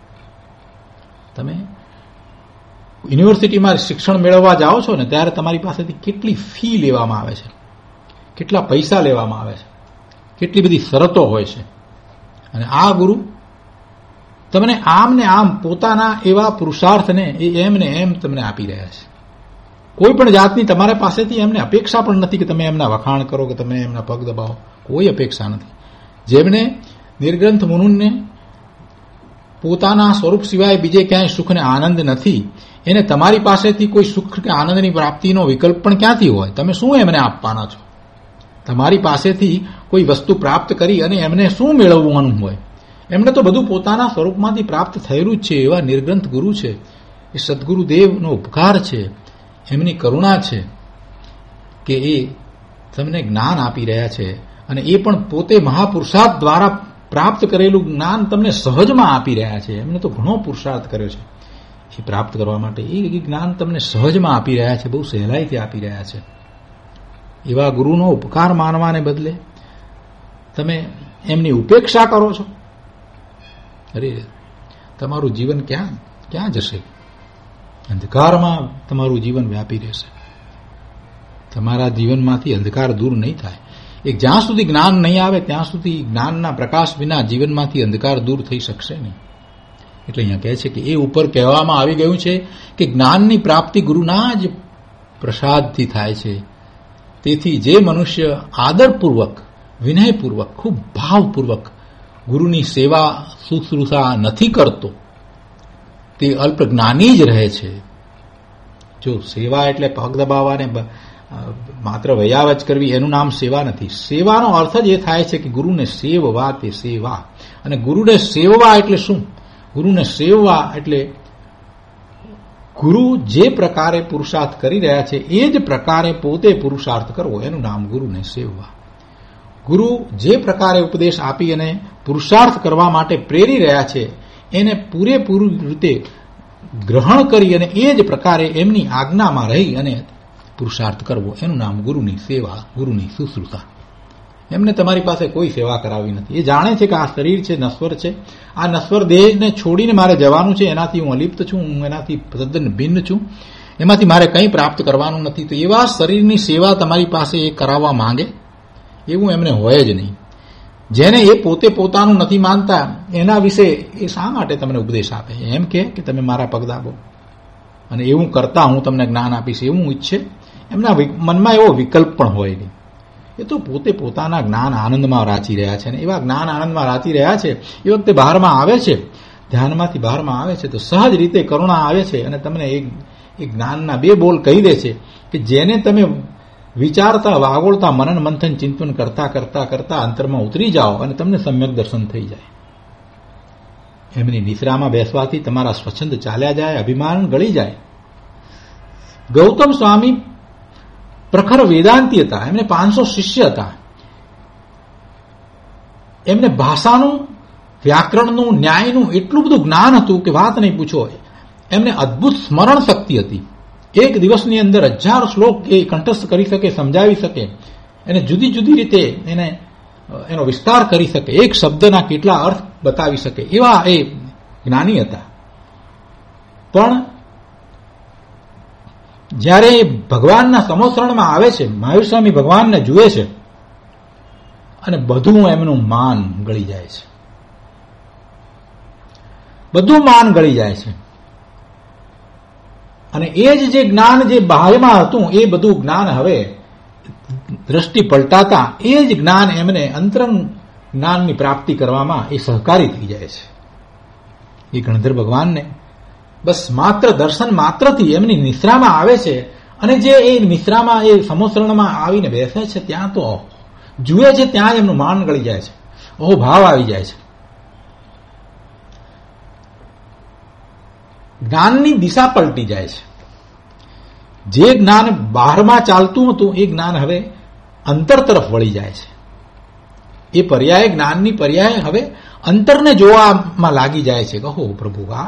તમે યુનિવર્સિટીમાં શિક્ષણ મેળવવા જાઓ છો ને ત્યારે તમારી પાસેથી કેટલી ફી લેવામાં આવે છે, કેટલા પૈસા લેવામાં આવે છે, કેટલી બધી શરતો હોય છે. અને આ ગુરુ તમને આમ ને આમ પોતાના એવા પુરુષાર્થને એ એમને એમ તમને આપી રહ્યા છે. કોઈ પણ જાતની તમારા પાસેથી એમને અપેક્ષા પણ નથી કે તમે એમના વખાણ કરો, કે તમે એમના પગ દબાવો, કોઈ અપેક્ષા નથી. જેમને નિર્ગ્રંથ મુનુને પોતાના સ્વરૂપ સિવાય બીજે ક્યાંય સુખ ને આનંદ નથી, એને તમારી પાસેથી કોઈ સુખ કે આનંદની પ્રાપ્તિનો વિકલ્પ પણ ક્યાંથી હોય? તમે શું એમને આપવાના છો? તમારી પાસેથી કોઈ વસ્તુ પ્રાપ્ત કરી અને એમને શું મેળવવાનું હોય? એમને તો બધું પોતાના સ્વરૂપમાંથી પ્રાપ્ત થયેલું જ છે. એવા નિર્ગ્રંથ ગુરુ છે, એ સદગુરુદેવનો ઉપકાર છે, એમની કરુણા છે કે એ તમને જ્ઞાન આપી રહ્યા છે, અને એ પણ પોતે મહાપુરુષાર્થ દ્વારા પ્રાપ્ત કરેલું જ્ઞાન તમને સહજમાં આપી રહ્યા છે. એમને તો ઘણો પુરુષાર્થ કર્યો છે એ પ્રાપ્ત કરવા માટે. એ જ્ઞાન તમને સહજમાં આપી રહ્યા છે, બહુ સહેલાઈથી આપી રહ્યા છે. એવા ગુરુનો ઉપકાર માનવાને બદલે તમે એમની ઉપેક્ષા કરો છો. અરે તમારું જીવન ક્યાં ક્યાં જશે? અંધકારમાં તમારું જીવન વ્યાપી રહેશે. તમારા જીવનમાંથી અંધકાર દૂર નહીં થાય. એક જ્યાં સુધી જ્ઞાન નહીં આવે ત્યાં સુધી જ્ઞાનના પ્રકાશ વિના જીવનમાંથી અંધકાર દૂર થઈ શકશે નહીં. એટલે અહીંયા કહે છે કે એ ઉપર કહેવામાં આવી ગયું છે કે જ્ઞાનની પ્રાપ્તિ ગુરુના જ પ્રસાદથી થાય છે. તેથી જે મનુષ્ય આદરપૂર્વક, વિનયપૂર્વક, ખૂબ ભાવપૂર્વક ગુરુની સેવા શુશ્રૂષા નથી કરતો તે અલ્પજ્ઞાની જ રહે છે. જો સેવા એટલે પગ દબાવવાને માત્ર વયાવચ કરવી એનું નામ સેવા નથી. સેવાનો અર્થ જ એ થાય છે કે ગુરુને સેવવા તે સેવા. અને ગુરુને સેવવા એટલે શું? ગુરુને સેવવા એટલે ગુરુ જે પ્રકારે પુરુષાર્થ કરી રહ્યા છે એ જ પ્રકારે પોતે પુરુષાર્થ કરવો, એનું નામ ગુરુને સેવવા. ગુરુ જે પ્રકારે ઉપદેશ આપી અને પુરુષાર્થ કરવા માટે પ્રેરી રહ્યા છે એને પૂરેપૂરી રીતે ગ્રહણ કરી અને એ જ પ્રકારે એમની આજ્ઞામાં રહી અને પુરુષાર્થ કરવો, એનું નામ ગુરુની સેવા, ગુરુની શુશ્રૂષા. એમને તમારી પાસે કોઈ સેવા કરાવી નથી. એ જાણે છે કે આ શરીર છે, નશ્વર છે. આ નશ્વર દેહને છોડીને મારે જવાનું છે. એનાથી હું અલિપ્ત છું, હું એનાથી તદ્દન ભિન્ન છું. એમાંથી મારે કંઈ પ્રાપ્ત કરવાનું નથી. તો એવા શરીરની સેવા તમારી પાસે એ કરાવવા માંગે એવું એમને હોય જ નહીં. જેને એ પોતે પોતાનું નથી માનતા એના વિશે એ શા માટે તમને ઉપદેશ આપે? એમ કે તમે મારા પગ દાબો અને એવું કરતા હું તમને જ્ઞાન આપીશ એવું ઈચ્છે? એમના મનમાં એવો વિકલ્પ પણ હોય નહીં. એ તો પોતે પોતાના જ્ઞાન આનંદમાં રાચી રહ્યા છે. અને એવા જ્ઞાન આનંદમાં રાચી રહ્યા છે એ વખતે બહારમાં આવે છે, ધ્યાનમાંથી બહારમાં આવે છે તો સહજ રીતે કરુણા આવે છે અને તમને એક એક જ્ઞાનના બે બોલ કહી દે છે કે જેને તમે વિચારતા, વાગોળતા, મનન મંથન ચિંતન કરતા કરતા કરતા અંતરમાં ઉતરી જાઓ અને તમને સમ્યક દર્શન થઈ જાય. એમની નિશ્રામાં બેસવાથી તમારા સ્વચ્છંદ ચાલ્યા જાય, અભિમાન ગળી જાય. ગૌતમ સ્વામી પ્રખર વેદાંતી હતા. એમને પાંચસો શિષ્ય હતા. એમને ભાષાનું, વ્યાકરણનું, ન્યાયનું એટલું બધું જ્ઞાન હતું કે વાત નહીં પૂછો. એમને અદ્ભુત સ્મરણ શક્તિ હતી. એક દિવસની અંદર હજાર શ્લોક એ કંઠસ્થ કરી શકે, સમજાવી શકે, એને જુદી જુદી રીતે એને એનો વિસ્તાર કરી શકે, એક શબ્દના કેટલા અર્થ બતાવી શકે એવા એ જ્ઞાની હતા. પણ જ્યારે ભગવાનના સમોસરણમાં આવે છે, મહાવીર સ્વામી ભગવાનને જુએ છે અને બધું એમનું માન ગળી જાય છે. બધું માન ગળી જાય છે. અને એ જ જે જ્ઞાન જે બાહ્યમાં હતું એ બધું જ્ઞાન હવે દ્રષ્ટિ પલટાતા એ જ જ્ઞાન એમને અંતરંગ જ્ઞાનની પ્રાપ્તિ કરવામાં એ સહકારી થઈ જાય છે. એ ગણધર ભગવાનને બસ માત્ર દર્શન માત્રથી એમની નિશ્રામાં આવે છે અને જે એ નિશ્રામાં એ સમોસરણમાં આવીને બેસે છે ત્યાં તો જુએ છે ત્યાં જ એમનું માન ગળી જાય છે, ઓહો ભાવ આવી જાય છે. જ્ઞાનની દિશા પલટી જાય છે. જે જ્ઞાન બહારમાં ચાલતું હતું એ જ્ઞાન હવે અંતર તરફ વળી જાય છે. એ પર્યાય જ્ઞાનની પર્યાય હવે અંતરને જોવામાં લાગી જાય છે. કહો પ્રભુ આ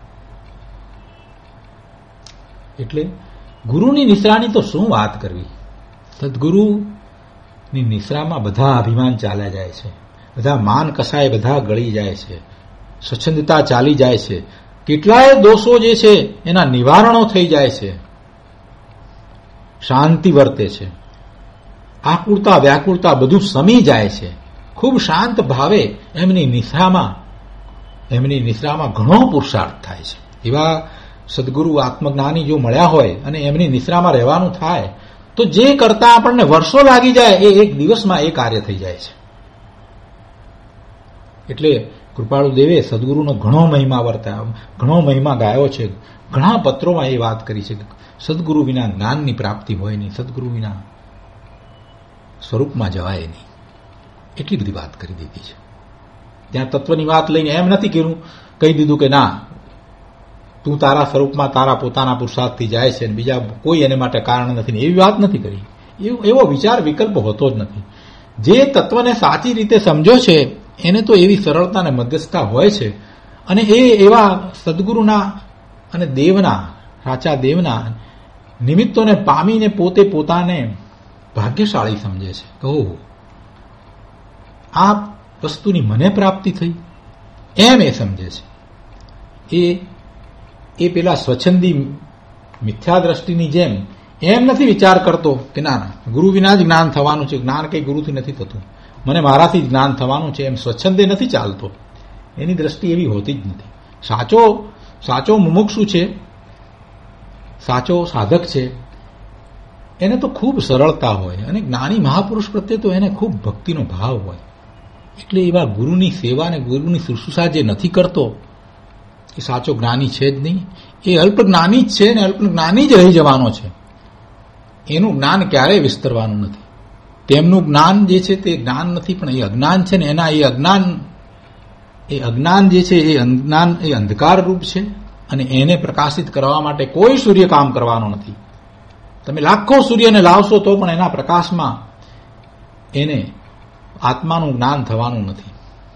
એટલે ગુરુની નિશ્રાની તો શું વાત કરવી. સદગુરુની નિશ્રામાં બધા અભિમાન ચાલ્યા જાય છે, બધા માન કસાય બધા ગળી જાય છે, સ્વચ્છંદતા ચાલી જાય છે. કેટલાય દોષો જે છે એના નિવારણો થઈ જાય છે, શાંતિ વર્તે છે, આકુળતા વ્યાકુળતા બધું સમી જાય છે. ખૂબ શાંત ભાવે એમની નિશ્રામાં એમની નિશ્રામાં ઘણો પુરુષાર્થ થાય છે. એવા સદગુરુ આત્મજ્ઞાની જો મળ્યા હોય અને એમની નિશ્રામાં રહેવાનું થાય તો જે કરતા આપણને વર્ષો લાગી જાય એ એક દિવસમાં એ કાર્ય થઈ જાય છે. એટલે કૃપાળુ દેવે સદગુરુનો ઘણો મહિમા વર્તા ઘણો મહિમા ગાયો છે. ઘણા પત્રોમાં એ વાત કરી છે કે સદગુરુ વિના જ્ઞાનની પ્રાપ્તિ હોય નહીં, સદગુરુ વિના સ્વરૂપમાં જવાય નહીં. એટલી બધી વાત કરી દીધી છે. ત્યાં તત્વની વાત લઈને એમ નથી કીધું કહી દીધું કે ના તું તારા સ્વરૂપમાં તારા પોતાના પુરુષાર્થથી જાય છે અને બીજા કોઈ એને માટે કારણ નથી, એવી વાત નથી કરી. એવો વિચાર વિકલ્પ હોતો જ નથી. જે તત્વને સાચી રીતે સમજો છે એને તો એવી સરળતા અને મધ્યસ્થતા હોય છે અને એ એવા સદગુરુના અને દેવના, સાચા દેવના નિમિત્તોને પામીને પોતે પોતાને ભાગ્યશાળી સમજે છે. કહો આ વસ્તુની મને પ્રાપ્તિ થઈ એમ એ સમજે છે. એ એ પેલા સ્વચ્છંદી મિથ્યા દ્રષ્ટિની જેમ એમ નથી વિચાર કરતો કે ના ના ગુરુ વિના જ જ્ઞાન થવાનું છે, જ્ઞાન કઈ ગુરુથી નથી થતું, મને મારાથી જ જ્ઞાન થવાનું છે, એમ સ્વચ્છંદે નથી ચાલતો. એની દ્રષ્ટિ એવી હોતી જ નથી. સાચો સાચો મુમુક્ષુ છે, સાચો સાધક છે, એને તો ખૂબ સરળતા હોય અને જ્ઞાની મહાપુરુષ પ્રત્યે તો એને ખૂબ ભક્તિનો ભાવ હોય. એટલે એવા ગુરુની સેવા અને ગુરુની શુશ્રૂષા જે નથી કરતો એ સાચો જ્ઞાની છે જ નહીં. એ અલ્પ જ્ઞાની જ છે ને અલ્પ જ્ઞાની જ રહી જવાનો છે. એનું જ્ઞાન ક્યારેય વિસ્તરવાનું નથી. તેમનું જ્ઞાન જે છે તે જ્ઞાન નથી, પણ એ અજ્ઞાન છે ને એના એ અજ્ઞાન એ અજ્ઞાન જે છે એ અજ્ઞાન એ અંધકાર રૂપ છે અને એને પ્રકાશિત કરવા માટે કોઈ સૂર્ય કામ કરવાનો નથી. તમે લાખો સૂર્યને લાવશો તો પણ એના પ્રકાશમાં એને આત્માનું જ્ઞાન થવાનું નથી.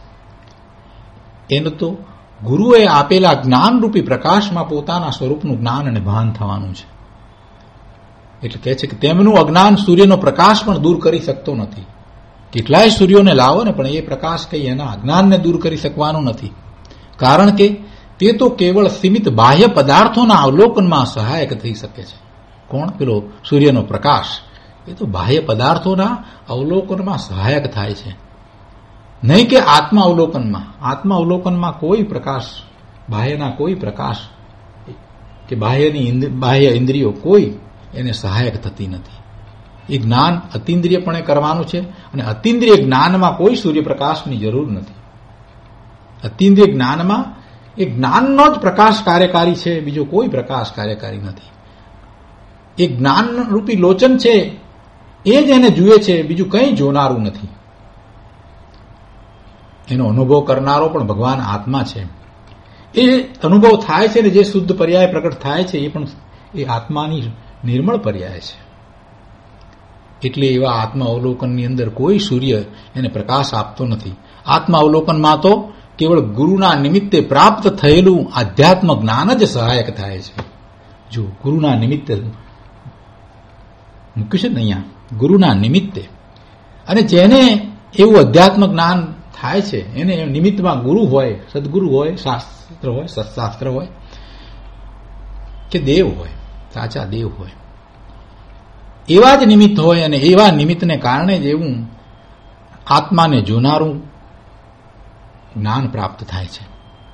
એને તો ગુરુએ આપેલા જ્ઞાનરૂપી પ્રકાશમાં પોતાના સ્વરૂપનું જ્ઞાન અને ભાન થવાનું છે. એટલે કહે છે કે તેમનું અજ્ઞાન સૂર્યનો પ્રકાશ પણ દૂર કરી શકતો નથી. કેટલાય સૂર્યોને લાવો ને પણ એ પ્રકાશ કઈ એના અજ્ઞાનને દૂર કરી શકવાનું નથી. કારણ કે તે તો કેવળ સીમિત બાહ્ય પદાર્થોના અવલોકનમાં સહાયક થઈ શકે છે. કોણ? પેલો સૂર્યનો પ્રકાશ. એ તો બાહ્ય પદાર્થોના અવલોકનમાં સહાયક થાય છે, નહીં કે આત્મા અવલોકનમાં. આત્મા અવલોકનમાં કોઈ પ્રકાશ, બાહ્યના કોઈ પ્રકાશ કે બાહ્યની બાહ્ય ઇન્દ્રિયો કોઈ એને સહાયક થતી નથી. એ જ્ઞાન અતિન્દ્રિયપણે કરવાનું છે અને અતિન્દ્રિય જ્ઞાનમાં કોઈ સૂર્યપ્રકાશની જરૂર નથી. અતિન્દ્રિય જ્ઞાનમાં એ જ્ઞાનનો જ પ્રકાશ કાર્યકારી છે, બીજો કોઈ પ્રકાશ કાર્યકારી નથી. એ જ્ઞાનરૂપી લોચન છે એ જ એને જુએ છે, બીજું કંઈ જોનારું નથી. એનો અનુભવ કરનારો પણ ભગવાન આત્મા છે. એ અનુભવ થાય છે ને જે શુદ્ધ પર્યાય પ્રગટ થાય છે એ પણ એ આત્માની નિર્મળ પર્યાય છે. એટલે એવા આત્મા અવલોકનની અંદર કોઈ સૂર્ય એને પ્રકાશ આપતો નથી. આત્મા અવલોકનમાં તો કેવળ ગુરુના નિમિત્તે પ્રાપ્ત થયેલું આધ્યાત્મ જ્ઞાન જ સહાયક થાય છે. જો ગુરુના નિમિત્તે મૂક્યું છે ને અહીંયા, ગુરુના નિમિત્તે, અને જેને એવું અધ્યાત્મ જ્ઞાન થાય છે એને નિમિત્તમાં ગુરુ હોય, સદગુરુ હોય, શાસ્ત્ર હોય, સત્શાસ્ત્ર હોય કે દેવ હોય, સાચા દેવ હોય, એવા જ નિમિત્ત હોય અને એવા નિમિત્તને કારણે જ એવું આત્માને જોનારું જ્ઞાન પ્રાપ્ત થાય છે.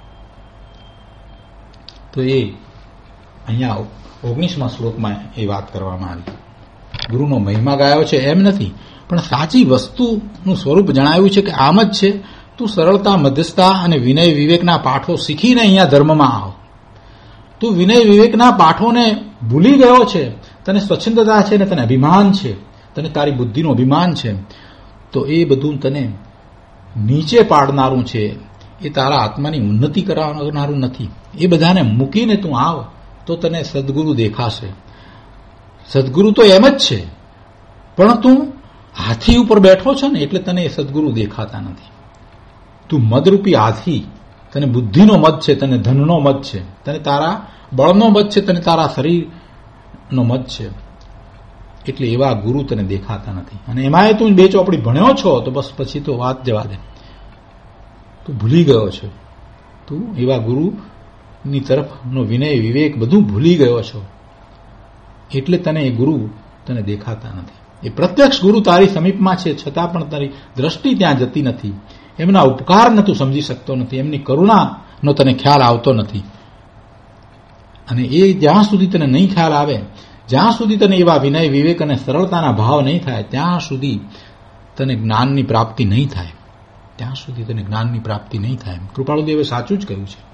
તો એ અહીંયા ઓગણીસમા શ્લોકમાં એ વાત કરવામાં આવી. ગુરુનો મહિમા ગાયો છે એમ નથી, પણ સાચી વસ્તુનું સ્વરૂપ જણાવ્યું છે કે આમ જ છે. તું સરળતા, મધ્યસ્થતા અને વિનય વિવેકના પાઠો શીખીને અહીંયા ધર્મમાં આવ. તું વિનય વિવેકના પાઠોને ભૂલી ગયો છે, તને સ્વચ્છંદતા છે ને તને અભિમાન છે, તને તારી બુદ્ધિનું અભિમાન છે, તો એ બધું તને નીચે પાડનારું છે, એ તારા આત્માની ઉન્નતિ કરાવનારું નથી. એ બધાને મૂકીને તું આવ તો તને સદગુરુ દેખાશે. સદગુરુ તો એમ જ છે, પણ તું હાથી ઉપર બેઠો છો ને એટલે તને એ સદગુરુ દેખાતા નથી. તું મદરૂપી હાથી, તને બુદ્ધિનો મદ છે, તને ધનનો મદ છે, તને તારા બળનો મદ છે, તને તારા શરીરનો મદ છે, એટલે એવા ગુરુ તને દેખાતા નથી. અને એમાંય તું બે ચોપડી ભણ્યો છો તો બસ પછી તો વાત જવા દે, તું ભૂલી ગયો છો. તું એવા ગુરુની તરફનો વિનય વિવેક બધું ભૂલી ગયો છો, એટલે તને એ ગુરુ તને દેખાતા નથી. એ પ્રત્યક્ષ ગુરુ તારી સમીપમાં છે, છતાં પણ તારી દ્રષ્ટિ ત્યાં જતી નથી. એમના ઉપકારને તું સમજી શકતો નથી, એમની કરુણાનો તને ખ્યાલ આવતો નથી. અને એ જ્યાં સુધી તને નહીં ખ્યાલ આવે, જ્યાં સુધી તને એવા વિનય વિવેક અને સરળતાના ભાવ નહીં થાય, ત્યાં સુધી તને જ્ઞાનની પ્રાપ્તિ નહીં થાય. ત્યાં સુધી તને જ્ઞાનની પ્રાપ્તિ નહીં થાય. કૃપાળુદેવે સાચું જ કહ્યું છે.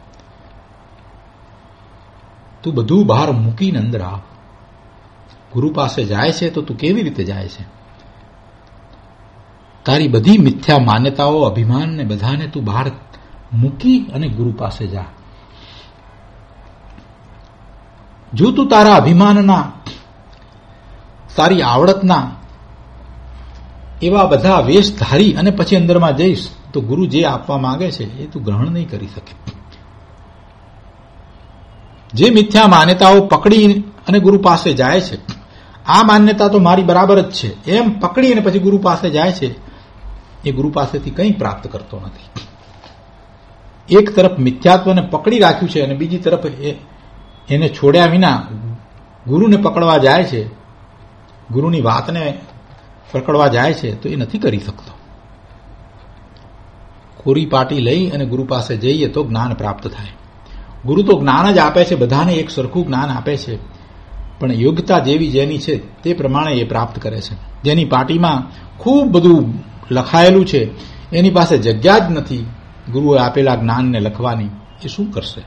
તું બધું બહાર મૂકીને અંદર આવ. ગુરુ પાસે જાય છે તો તું કેવી રીતે જાય છે? તારી બધી મિથ્યા માન્યતાઓ, અભિમાન ને બધાને તું બહાર મૂકી અને ગુરુ પાસે જા. જો તું તારા અભિમાનના, તારી આવડતના એવા બધા વેશ ધારી અને પછી અંદરમાં જઈશ તો ગુરુ જે આપવા માંગે છે એ તું ગ્રહણ નહીં કરી શકે. જે મિથ્યા માન્યતાઓ પકડી અને ગુરુ પાસે જાય છે, આ માન્યતા તો મારી બરાબર જ છે એમ પકડી અને પછી ગુરુ પાસે જાય છે, એ ગુરુ પાસેથી કંઈ પ્રાપ્ત કરતો નથી. એક તરફ મિથ્યાત્વને પકડી રાખ્યું છે અને બીજી તરફ એને છોડ્યા વિના ગુરુને પકડવા જાય છે, ગુરુની વાતને પકડવા જાય છે તો એ નથી કરી શકતો. કોરી પાટી લઈ અને ગુરુ પાસે જઈએ તો જ્ઞાન પ્રાપ્ત થાય. ગુરુ તો જ્ઞાન જ આપે છે, બધાને એક સરખું જ્ઞાન આપે છે, પણ યોગ્યતા જેવી જેની છે તે પ્રમાણે એ પ્રાપ્ત કરે છે. જેની પાટીમાં ખૂબ બધું લખાયેલું છે એની પાસે જગ્યા જ નથી ગુરુએ આપેલા જ્ઞાનને લખવાની, એ શું કરશે?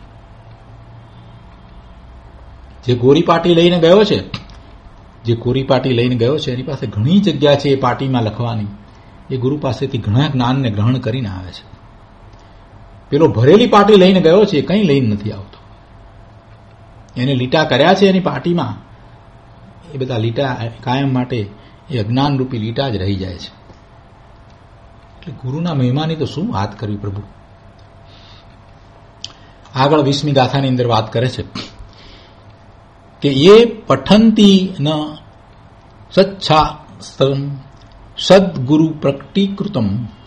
જે કોરી પાટી લઈને ગયો છે જે કોરી પાટી લઈને ગયો છે એની પાસે ઘણી જગ્યા છે એ પાટીમાં લખવાની, એ ગુરુ પાસેથી ઘણા જ્ઞાનને ગ્રહણ કરીને આવે છે. પેલો ભરેલી પાટી લઈને ગયો છે એ કંઈ લઈને નથી આવતો. એને લીટા કર્યા છે એની પાટીમાં, એ બધા લીટા કાયમ માટે એ અજ્ઞાન રૂપી લીટા જ રહી જાય છે. એટલે ગુરુના મહિમાની તો શું વાત કરવી પ્રભુ. આગળ વીસમી ગાથાની અંદર વાત કરે છે કે એ પઠંતી ન સચ્છાસ્ત્રમ સદગુરુ પ્રકટીકૃતમ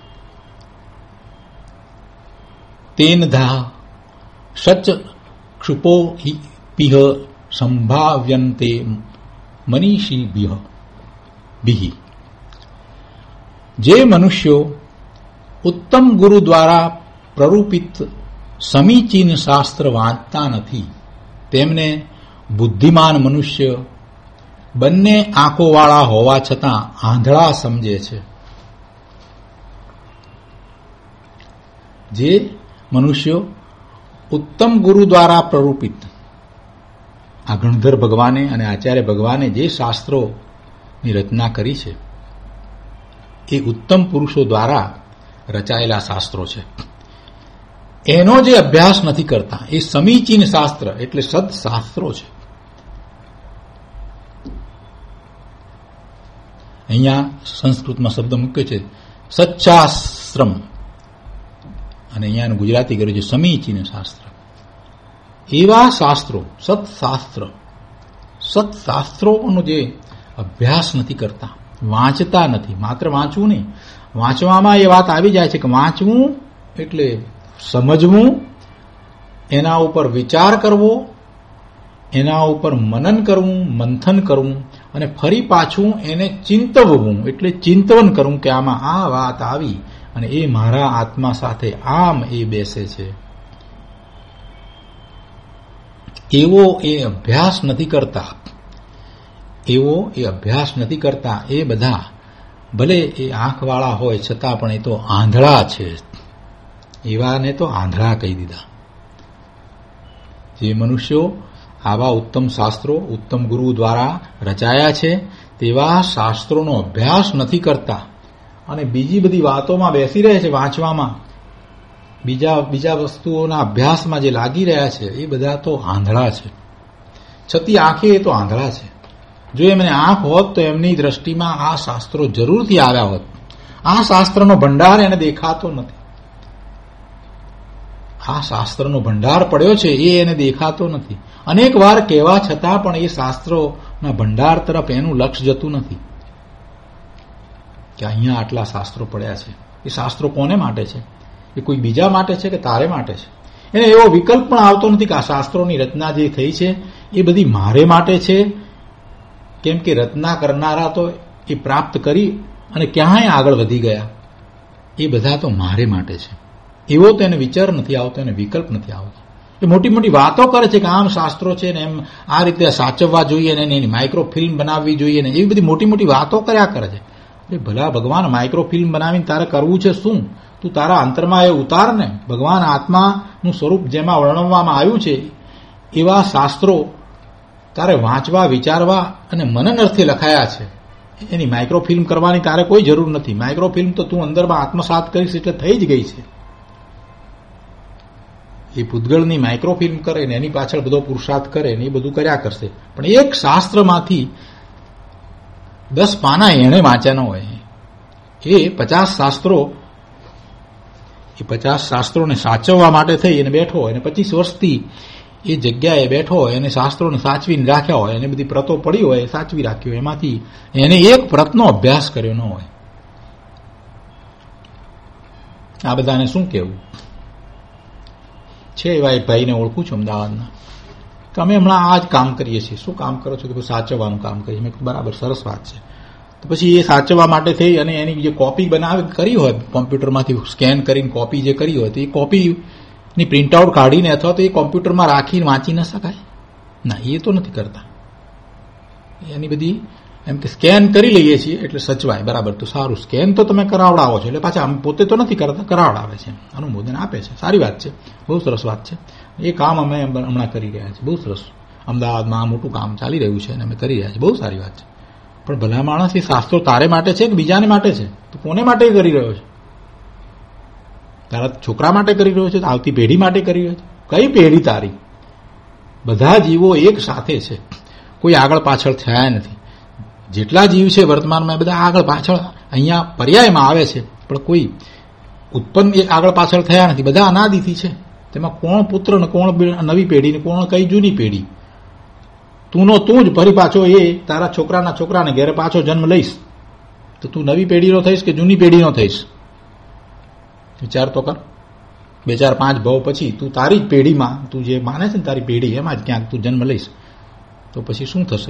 તેન ધા સચ ક્ષુપો પિહ સંભાવ્યંતે મનીષી બિહ. જે મનુષ્યો ઉત્તમ ગુરુ દ્વારા પ્રરૂપિત સમીચીન શાસ્ત્ર વાંચતા નથી તેમને બુદ્ધિમાન મનુષ્ય બંને આંખોવાળા હોવા છતાં આંધળા સમજે છે. જે મનુષ્યો ઉત્તમ ગુરુ દ્વારા પ્રરૂપિત, આ ગણધર ભગવાને અને આચાર્ય ભગવાને જે શાસ્ત્રોની રચના કરી છે એ ઉત્તમ પુરુષો દ્વારા રચાયેલા શાસ્ત્રો છે. એનો જે અભ્યાસ નથી કરતા એ સમીચીન શાસ્ત્ર એટલે સદશાસ્ત્રો છે. અહીંયા સંસ્કૃતમાં શબ્દ મૂક્યો છે સચ્ચાશ્રમ, અને અહીંયાનું ગુજરાતી કર્યું છે સમીચીન શાસ્ત્ર. એવા શાસ્ત્રો, સત્શાસ્ત્ર, સત્શાસ્ત્રોનો જે અભ્યાસ નથી કરતા, વાંચતા નથી, માત્ર વાંચવું નહીં, વાંચવામાં એ વાત આવી જાય છે કે વાંચવું એટલે સમજવું, એના ઉપર વિચાર કરવો, એના ઉપર મનન કરવું, મંથન કરવું, અને ફરી પાછું એને ચિંતવવું એટલે ચિંતવન કરવું કે આમાં આ વાત આવી અને એ મારા આત્મા સાથે આમ એ બેસે છે. એવો એ અભ્યાસ નથી કરતા, એવો એ અભ્યાસ નથી કરતા એ બધા ભલે એ આંખવાળા હોય છતાં પણ એ તો આંધળા છે. એવાને તો આંધળા કહી દીધા. જે મનુષ્યો આવા ઉત્તમ શાસ્ત્રો ઉત્તમ ગુરુ દ્વારા રચાયા છે તેવા શાસ્ત્રોનો અભ્યાસ નથી કરતા અને બીજી બધી વાતોમાં બેસી રહે છે, વાંચવામાં, બીજા બીજા વસ્તુઓના અભ્યાસમાં જે લાગી રહ્યા છે એ બધા તો આંધળા છે. છતી આંખે એ તો આંધળા છે. જો એમને આંખ હોત તો એમની દ્રષ્ટિમાં આ શાસ્ત્રો જરૂરથી આવ્યા હોત. આ શાસ્ત્રનો ભંડાર એને દેખાતો નથી. આ શાસ્ત્રનો ભંડાર પડ્યો છે એ એને દેખાતો નથી. અનેક વાર કહેવા છતાં પણ એ શાસ્ત્રોના ભંડાર તરફ એનું લક્ષ જતું નથી કે અહીંયા આટલા શાસ્ત્રો પડ્યા છે. એ શાસ્ત્રો કોને માટે છે? એ કોઈ બીજા માટે છે કે તારે માટે છે? એને એવો વિકલ્પ પણ આવતો નથી કે આ શાસ્ત્રોની રચના જે થઈ છે એ બધી મારે માટે છે, કેમ કે રચના કરનારા તો એ પ્રાપ્ત કરી અને ક્યાંય આગળ વધી ગયા. એ બધા તો મારે માટે છે. એવો તો એને વિચાર નથી આવતો, એને વિકલ્પ નથી આવતો. એ મોટી મોટી વાતો કરે છે કે આમ શાસ્ત્રો છે ને એમ આ રીતે સાચવવા જોઈએ ને એની માઇક્રો ફિલ્મ બનાવવી જોઈએ ને એવી બધી મોટી મોટી વાતો કર્યા કરે છે. અરે ભલા ભગવાન, માઇક્રો ફિલ્મ બનાવીને તારે કરવું છે શું? તું તારા અંતરમાં એ ઉતાર ને. ભગવાન આત્માનું સ્વરૂપ જેમાં વર્ણવવામાં આવ્યું છે એવા શાસ્ત્રો તારે વાંચવા, વિચારવા અને મનન અર્થે લખાયા છે. એની માઇક્રો ફિલ્મ કરવાની તારે કોઈ જરૂર નથી. માઇક્રો ફિલ્મ તો તું અંદરમાં આત્મસાત કરીશ એટલે થઈ જ ગઈ છે. એ પૂતગળની માઇક્રો ફિલ્મ કરે ને એની પાછળ બધો પુરુષાર્થ કરે ને એ બધું કર્યા કરશે, પણ એક શાસ્ત્રમાંથી દસ પાના એણે વાંચ્યા ન હોય. એ પચાસ શાસ્ત્રો એ પચાસ શાસ્ત્રોને સાચવવા માટે થઈ અને બેઠો હોય અને પચીસ વર્ષથી એ જગ્યાએ બેઠો હોય અને શાસ્ત્રોને સાચવીને રાખ્યા હોય અને બધી પ્રતો પડી હોય સાચવી રાખી હોય, એમાંથી એને એક પ્રતનો અભ્યાસ કર્યો ન હોય. આ બધાને શું કહેવું છે? એવા એક ભાઈને ઓળખું છું અમદાવાદના, કે અમે હમણાં આ જ કામ કરીએ છીએ. શું કામ કરો છો? કે સાચવવાનું કામ કરીએ. મેં બરાબર, સરસ વાત છે. તો પછી એ સાચવવા માટે થઈ અને એની જે કોપી બનાવી કરી હોય કોમ્પ્યુટરમાંથી સ્કેન કરીને કોપી જે કરી હોય તો એ કોપીની પ્રિન્ટઆઉટ કાઢીને અથવા તો એ કોમ્પ્યુટરમાં રાખીને વાંચી ન શકાય? ના, એ તો નથી કરતા. એની બધી એમ કે સ્કેન કરી લઈએ છીએ એટલે સચવાય. બરાબર, તો સારું, સ્કેન તો તમે કરાવડાવો છો એટલે પાછા અમે પોતે તો નથી કરતા, કરાવડાવે છે, અનુમોદન આપે છે. સારી વાત છે, બહુ સરસ વાત છે. એ કામ અમે હમણાં કરી રહ્યા છીએ. બહુ સરસ. અમદાવાદમાં આ મોટું કામ ચાલી રહ્યું છે અને અમે કરી રહ્યા છીએ. બહુ સારી વાત છે. પણ ભલા માણસ, એ શાસ્ત્રો તારે માટે છે કે બીજાને માટે છે? તો કોને માટે કરી રહ્યો છે? તારા છોકરા માટે કરી રહ્યો છે? આવતી પેઢી માટે કરી રહ્યો છે? કઈ પેઢી તારી? બધા જીવો એક સાથે છે, કોઈ આગળ પાછળ થયા નથી. જેટલા જીવ છે વર્તમાનમાં બધા આગળ પાછળ અહીંયા પર્યાયમાં આવે છે, પણ કોઈ ઉત્પન્ન આગળ પાછળ થયા નથી. બધા અનાદિથી છે. તેમાં કોણ પુત્ર ને કોણ નવી પેઢી ને કોણ કઈ જૂની પેઢી? તું નો તું જ ફરી પાછો એ તારા છોકરાના છોકરાને ઘેરે પાછો જન્મ લઈશ તો તું નવી પેઢીનો થઈશ કે જૂની પેઢીનો થઈશ? વિચાર તો કર. બે ચાર પાંચ ભાવ પછી તું તારી જ પેઢીમાં, તું જે માને છે ને તારી પેઢી, એમાં જ ક્યાંક તું જન્મ લઈશ તો પછી શું થશે?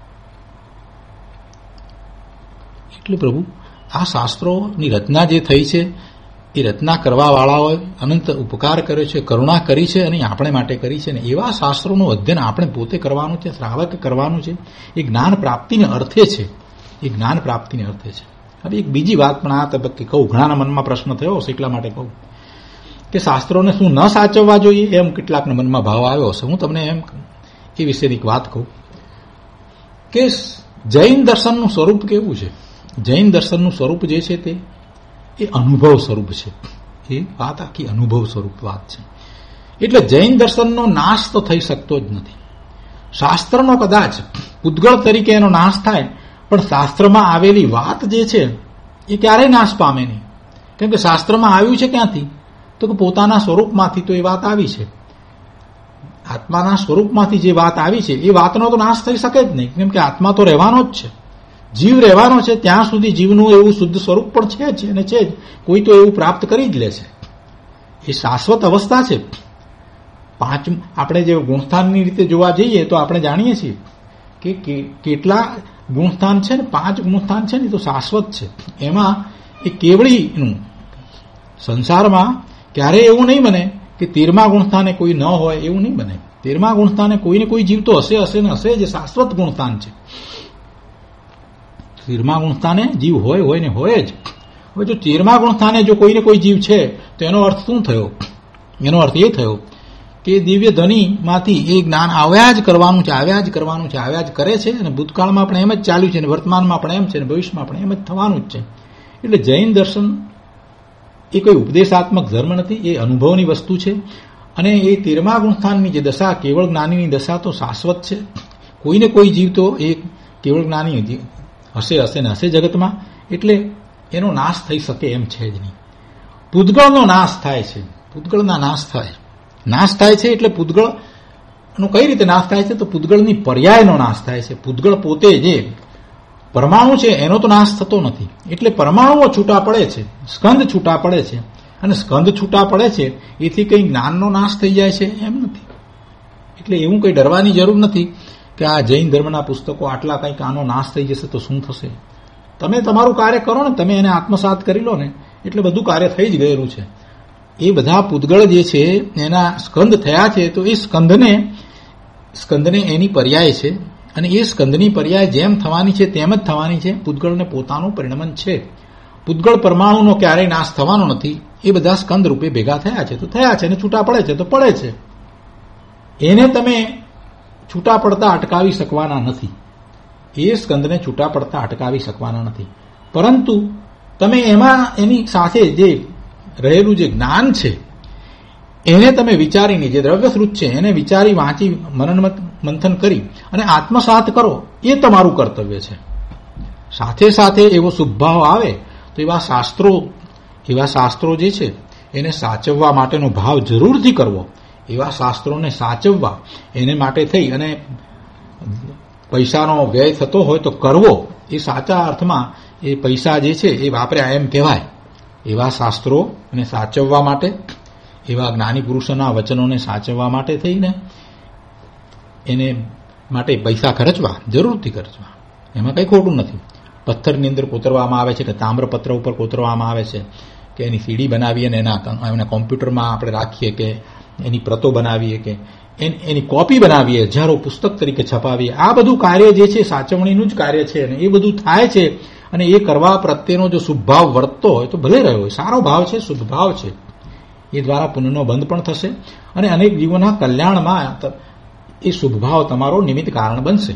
એટલે પ્રભુ, આ શાસ્ત્રોની રચના જે થઈ છે એ રચના કરવા વાળાઓએ અનંત ઉપકાર કર્યો છે, કરુણા કરી છે અને આપણે માટે કરી છે. ને એવા શાસ્ત્રોનું અધ્યયન આપણે પોતે કરવાનું છે, શ્રાવકે કરવાનું છે. એ જ્ઞાન પ્રાપ્તિને અર્થે છે. એ જ્ઞાન પ્રાપ્તિને અર્થે છે. હવે એક બીજી વાત પણ આ તબક્કે કહું, ઘણાના મનમાં પ્રશ્ન થયો હશે એટલા માટે કહું કે શાસ્ત્રોને શું ન સાચવવા જોઈએ, એમ કેટલાકના મનમાં ભાવ આવ્યો હશે. હું તમને એમ એ વિશેની એક વાત કહું કે જૈન દર્શનનું સ્વરૂપ કેવું છે. જૈન દર્શનનું સ્વરૂપ જે છે તે એ અનુભવ સ્વરૂપ છે. એ વાત આખી અનુભવ સ્વરૂપ વાત છે. એટલે જૈન દર્શનનો નાશ તો થઈ શકતો જ નથી. શાસ્ત્રનો કદાચ પૂતગળ તરીકે એનો નાશ થાય, પણ શાસ્ત્રમાં આવેલી વાત જે છે એ ક્યારેય નાશ પામે નહીં. કેમ કે શાસ્ત્રમાં આવ્યું છે ક્યાંથી? તો કે પોતાના સ્વરૂપમાંથી તો એ વાત આવી છે. આત્માના સ્વરૂપમાંથી જે વાત આવી છે એ વાતનો તો નાશ થઈ શકે જ નહીં. કેમ કે આત્મા તો રહેવાનો જ છે, જીવ રહેવાનો છે. ત્યાં સુધી જીવનું એવું શુદ્ધ સ્વરૂપ પણ છે જ અને છે જ. કોઈ તો એવું પ્રાપ્ત કરી જ લે છે. એ શાશ્વત અવસ્થા છે. પાંચ આપણે જે ગુણસ્થાનની રીતે જોવા જઈએ તો આપણે જાણીએ છીએ કે કેટલા ગુણસ્થાન છે ને, પાંચ ગુણસ્થાન છે ને તો શાશ્વત છે. એમાં એ કેવળીનું સંસારમાં ક્યારેય એવું નહીં બને કે તેરમા ગુણસ્થાને કોઈ ન હોય, એવું નહીં બને. તેરમા ગુણસ્થાને કોઈને કોઈ જીવ તો હશે હશે ને હશે, જે શાશ્વત ગુણસ્થાન છે. તેરમા ગુણસ્થાને જીવ હોય હોય ને હોય જ. હવે જો તેરમા ગુણસ્થાને જો કોઈને કોઈ જીવ છે તો એનો અર્થ શું થયો? એનો અર્થ એ થયો કે દિવ્ય ધનીમાંથી એ જ્ઞાન આવ્યા જ કરવાનું છે, આવ્યા જ કરવાનું છે, આવ્યા જ કરે છે. અને ભૂતકાળમાં પણ એમ જ ચાલ્યું છે, અને વર્તમાનમાં પણ એમ છે, અને ભવિષ્યમાં પણ એમ જ થવાનું જ છે. એટલે જૈન દર્શન એ કોઈ ઉપદેશાત્મક ધર્મ નથી, એ અનુભવની વસ્તુ છે. અને એ તેરમા ગુણસ્થાનની જે દશા, કેવળ જ્ઞાનીની દશા તો શાશ્વત છે. કોઈને કોઈ જીવ તો એ કેવળ જ્ઞાની હશે હશે ને હશે જગતમાં. એટલે એનો નાશ થઈ શકે એમ છે જ નહીં. પૂતગળનો નાશ થાય છે. પૂતગળના નાશ થાય નાશ થાય છે એટલે પૂતગળનો કઈ રીતે નાશ થાય છે? તો પૂતગળની પર્યાયનો નાશ થાય છે. પૂતગળ પોતે જે પરમાણુ છે એનો તો નાશ થતો નથી. એટલે પરમાણુઓ છૂટા પડે છે, સ્કંદ છૂટા પડે છે. અને સ્કંદ છૂટા પડે છે એથી કંઈ જ્ઞાનનો નાશ થઈ જાય છે એમ નથી. એટલે એવું કંઈ ડરવાની જરૂર નથી કે આ જૈન ધર્મના પુસ્તકો આટલા કંઈક આનો નાશ થઈ જશે તો શું થશે. તમે તમારું કાર્ય કરો ને, તમે એને આત્મસાત કરી લો ને, એટલે બધું કાર્ય થઈ જ ગયેલું છે. એ બધા પૂતગળ જે છે એના સ્કંદ થયા છે, તો એ સ્કંદને સ્કંદને એની પર્યાય છે. અને એ સ્કંદની પર્યાય જેમ થવાની છે તેમ જ થવાની છે. પૂતગળને પોતાનું પરિણમન છે. પૂતગળ પરમાણુનો ક્યારેય નાશ થવાનો નથી. એ બધા સ્કંદ રૂપે ભેગા થયા છે તો થયા છે, અને છૂટા પડે છે તો પડે છે. એને તમે છૂટા પડતા અટકાવી શકવાના નથી. એ સ્કંદને છૂટા પડતા અટકાવી શકવાના નથી. પરંતુ તમે એમાં એની સાથે જે રહેલું જે જ્ઞાન છે એને તમે વિચારીને, જે દ્રવ્યશ્રુત છે એને વિચારી વાંચી મનન મંથન કરી અને આત્મસાત કરો, એ તમારું કર્તવ્ય છે. સાથે સાથે એવો શુભભાવ આવે તો એવા શાસ્ત્રો એવા શાસ્ત્રો જે છે એને સાચવવા માટેનો ભાવ જરૂરથી કરવો. એવા શાસ્ત્રોને સાચવવા એને માટે થઈ અને પૈસાનો વ્યય થતો હોય તો કરવો. એ સાચા અર્થમાં એ પૈસા જે છે એ વાપર્યા એમ કહેવાય. એવા શાસ્ત્રોને સાચવવા માટે, એવા જ્ઞાની પુરુષોના વચનોને સાચવવા માટે થઈને એને માટે પૈસા ખર્ચવા, જરૂરથી ખર્ચવા, એમાં કંઈ ખોટું નથી. પથ્થરની અંદર કોતરવામાં આવે છે કે તામ્રપત્ર ઉપર કોતરવામાં આવે છે કે એની સીડી બનાવીએ ને એના એના કોમ્પ્યુટરમાં આપણે રાખીએ કે એની પ્રતો બનાવીએ કે એની કોપી બનાવીએ, હજારો પુસ્તક તરીકે છપાવીએ, આ બધું કાર્ય જે છે સાચવણીનું જ કાર્ય છે અને એ બધું થાય છે. અને એ કરવા પ્રત્યેનો જો શુભ ભાવ વર્તતો હોય તો ભલે રહ્યો હોય, સારો ભાવ છે, શુભ ભાવ છે, એ દ્વારા પુણ્યનો બંધ પણ થશે અને અનેક જીવોના કલ્યાણમાં એ શુભ ભાવ તમારો નિમિત્ત કારણ બનશે.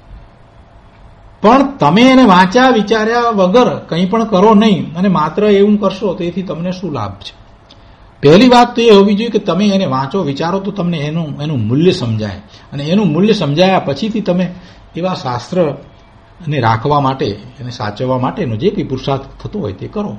પણ તમે એને વાંચ્યા વિચાર્યા વગર કંઈ પણ કરો નહીં અને માત્ર એવું કરશો તો એથી તમને શું લાભ છે? પહેલી વાત તો એ હોવી જોઈએ કે તમે એને વાંચો વિચારો તો તમને એનું એનું મૂલ્ય સમજાય અને એનું મૂલ્ય સમજાયા પછીથી તમે એવા શાસ્ત્ર અને રાખવા માટે એને સાચવવા માટેનો જે કંઈ પુરુષાર્થ થતો હોય તે કરો.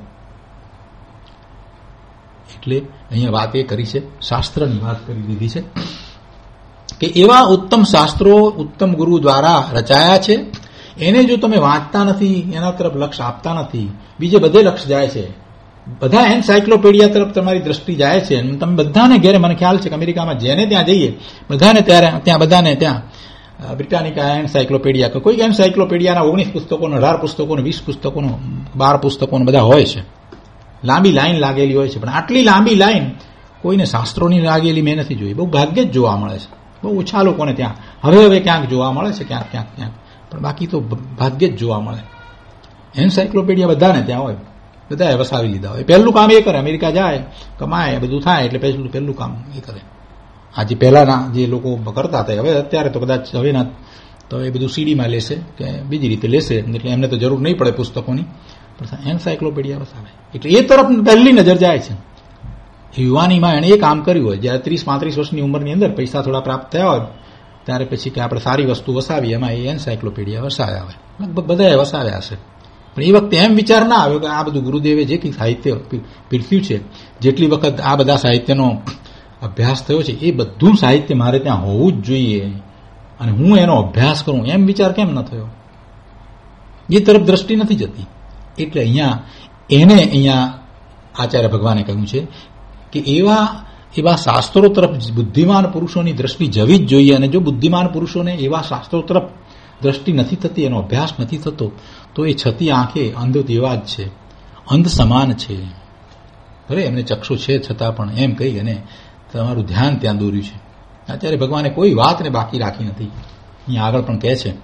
એટલે અહીંયા વાત એ કરી છે, શાસ્ત્રની વાત કરી દીધી છે કે એવા ઉત્તમ શાસ્ત્રો ઉત્તમ ગુરુ દ્વારા રચાયા છે. એને જો તમે વાંચતા નથી, એના તરફ લક્ષ આપતા નથી, બીજે બધે લક્ષ જાય છે, બધા એન્સાઇક્લોપીડિયા તરફ તમારી દ્રષ્ટિ જાય છે. તમે બધાને ઘેરે, મને ખ્યાલ છે કે અમેરિકામાં જેને ત્યાં જઈએ બધાને ત્યારે ત્યાં બધાને ત્યાં બ્રિટાનિકા એન્સાઇક્લોપીડિયા કે કોઈ એન્સાઇક્લોપીડિયાના ઓગણીસ પુસ્તકોનો, અઢાર પુસ્તકોનો, વીસ પુસ્તકોનો, બાર પુસ્તકોનો બધા હોય છે. લાંબી લાઈન લાગેલી હોય છે. પણ આટલી લાંબી લાઈન કોઈને શાસ્ત્રોની લાગેલી મેં નથી જોઈ. બહુ ભાગ્યે જ જોવા મળે છે. બહુ ઓછા લોકોને ત્યાં હવે હવે ક્યાંક જોવા મળે છે, ક્યાંક ક્યાંક ક્યાંક, પણ બાકી તો ભાગ્યે જ જોવા મળે. એન્સાઇક્લોપીડિયા બધાને ત્યાં હોય, બધાએ વસાવી લીધા હોય. પહેલું કામ એ કરે, અમેરિકા જાય, કમાય, બધું થાય એટલે પહેલું પહેલું કામ એ કરે. આજે પહેલાના જે લોકો કરતા હતા, હવે અત્યારે તો કદાચ હવે ના તો એ બધું સીડીમાં લેશે કે બીજી રીતે લેશે, એટલે એમને તો જરૂર નહીં પડે પુસ્તકોની, પણ એન્સાઇક્લોપીડિયા વસાવે એટલે એ તરફ પહેલી નજર જાય છે. યુવાનીમાં એણે એ કામ કર્યું હોય, જ્યારે ત્રીસ પાંત્રીસ વર્ષની ઉંમરની અંદર પૈસા થોડા પ્રાપ્ત થયા હોય ત્યારે પછી કે આપણે સારી વસ્તુ વસાવીએ, એમાં એ એન્સાઇક્લોપીડિયા વસાવ્યા હોય. લગભગ બધાએ વસાવ્યા હશે. પણ એ વખતે એમ વિચાર ના આવ્યો કે આ બધું ગુરુદેવે જે કંઈ સાહિત્ય પીરસ્યું છે, જેટલી વખત આ બધા સાહિત્યનો અભ્યાસ થયો છે, એ બધું સાહિત્ય મારે ત્યાં હોવું જ જોઈએ અને હું એનો અભ્યાસ કરું, એમ વિચાર કેમ ન થયો? એ તરફ દ્રષ્ટિ નથી જતી. એટલે અહીંયા એને અહીંયા આચાર્ય ભગવાને કહ્યું છે કે એવા એવા શાસ્ત્રો તરફ બુદ્ધિમાન પુરુષોની દ્રષ્ટિ જવી જ જોઈએ. અને જો બુદ્ધિમાન પુરુષોને એવા શાસ્ત્રો તરફ દ્રષ્ટિ નથી થતી, એનો અભ્યાસ નથી થતો, તો એ છતી આંખે અંધ તેવા જ છે, અંધ સમાન છે. ભલે એમને ચક્ષુ છે છતાં પણ એમ કહી અને તમારું ધ્યાન ત્યાં દોર્યું છે. આચાર્ય ભગવાને કોઈ વાતને બાકી રાખી નથી. અહીંયા આગળ પણ કહે છે,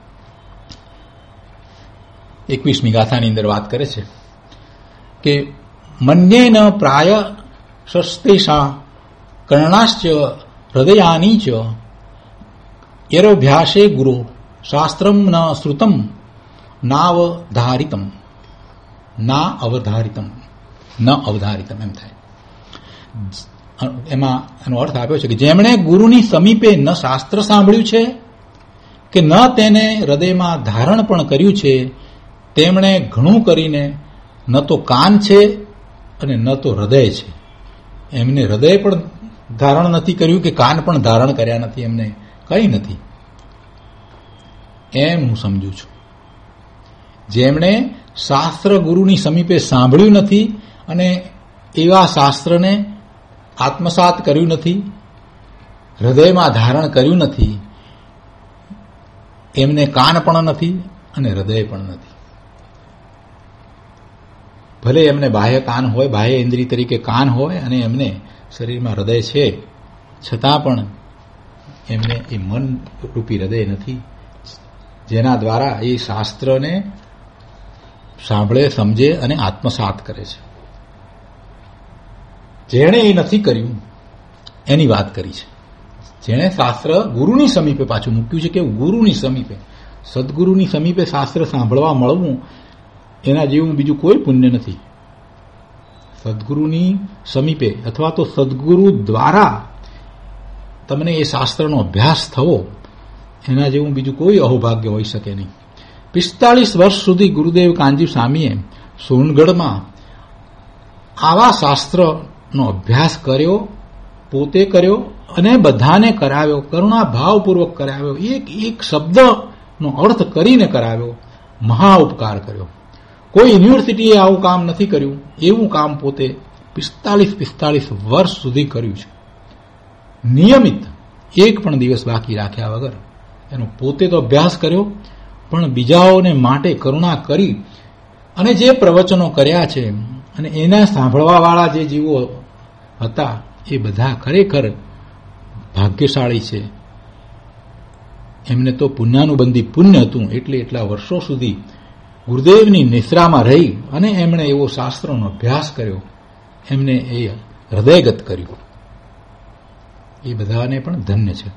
એકવીસમી ગાથાની અંદર વાત કરે છે કે મન્યેન પ્રાય શસ્તેષા કર્ણાશ્ચ હૃદયાની ચ યરોભ્યાસે ગુરો શાસ્ત્રમ ન શ્રુતમ નાવધારિતમ ના અવધારિતમ ન અવધારિતમ એમ થાય. એમાં એનો અર્થ આપ્યો છે કે જેમણે ગુરુની સમીપે ન શાસ્ત્ર સાંભળ્યું છે કે ન તેને હૃદયમાં ધારણ પણ કર્યું છે, તેમણે ઘણું કરીને ન તો કાન છે અને ન તો હૃદય છે. એમને હૃદય પણ ધારણ નથી કર્યું કે કાન પણ ધારણ કર્યા નથી, એમને કંઈ નથી. એમ હું સમજુ છું. જેમણે શાસ્ત્ર ગુરુની સમીપે સાંભળ્યું નથી અને એવા શાસ્ત્રને આત્મસાત કર્યું નથી, હૃદયમાં ધારણ કર્યું નથી, એમને કાન પણ નથી અને હૃદય પણ નથી. ભલે એમને બાહ્ય કાન હોય, બાહ્ય ઇન્દ્રિય તરીકે કાન હોય અને એમને શરીરમાં હૃદય છે, છતાં પણ એમને એ મન રૂપી હૃદય નથી, જેના દ્વારા એ શાસ્ત્રને સાંભળે, સમજે અને આત્મસાત કરે છે. જેણે એ નથી કર્યું એની વાત કરી છે. જેણે શાસ્ત્ર ગુરુની સમીપે પાછું મૂક્યું છે કે ગુરુની સમીપે, સદગુરુની સમીપે શાસ્ત્ર સાંભળવા મળવું એના જેવું બીજું કોઈ પુણ્ય નથી. સદગુરુની સમીપે અથવા તો સદગુરુ દ્વારા તમને એ શાસ્ત્રનો અભ્યાસ થવો, એના જેવું બીજું કોઈ અહોભાગ્ય હોઈ શકે નહીં. પિસ્તાળીસ વર્ષ સુધી ગુરુદેવ કાનજી સ્વામીએ સોનગઢમાં આવા શાસ્ત્રનો અભ્યાસ કર્યો, પોતે કર્યો અને બધાને કરાવ્યો, કરુણા ભાવપૂર્વક કરાવ્યો, એક એક શબ્દનો અર્થ કરીને કરાવ્યો, મહા ઉપકાર કર્યો. કોઈ યુનિવર્સિટીએ આવું કામ નથી કર્યું, એવું કામ પોતે પિસ્તાળીસ પિસ્તાળીસ વર્ષ સુધી કર્યું છે. નિયમિત એક પણ દિવસ બાકી રાખ્યા વગર એનો પોતે તો અભ્યાસ કર્યો, પણ બીજાઓને માટે કરુણા કરી અને જે પ્રવચનો કર્યા છે અને એના સાંભળવાવાળા જે જીવો હતા એ બધા ખરેખર ભાગ્યશાળી છે. એમને તો પુણ્યાનુબંધી પુણ્ય હતું, એટલે એટલા વર્ષો સુધી ગુરુદેવની નિશ્રામાં રહી અને એમણે એવો શાસ્ત્રોનો અભ્યાસ કર્યો, એમને એ હૃદયગત કર્યું. એ બધાને પણ ધન્ય છે.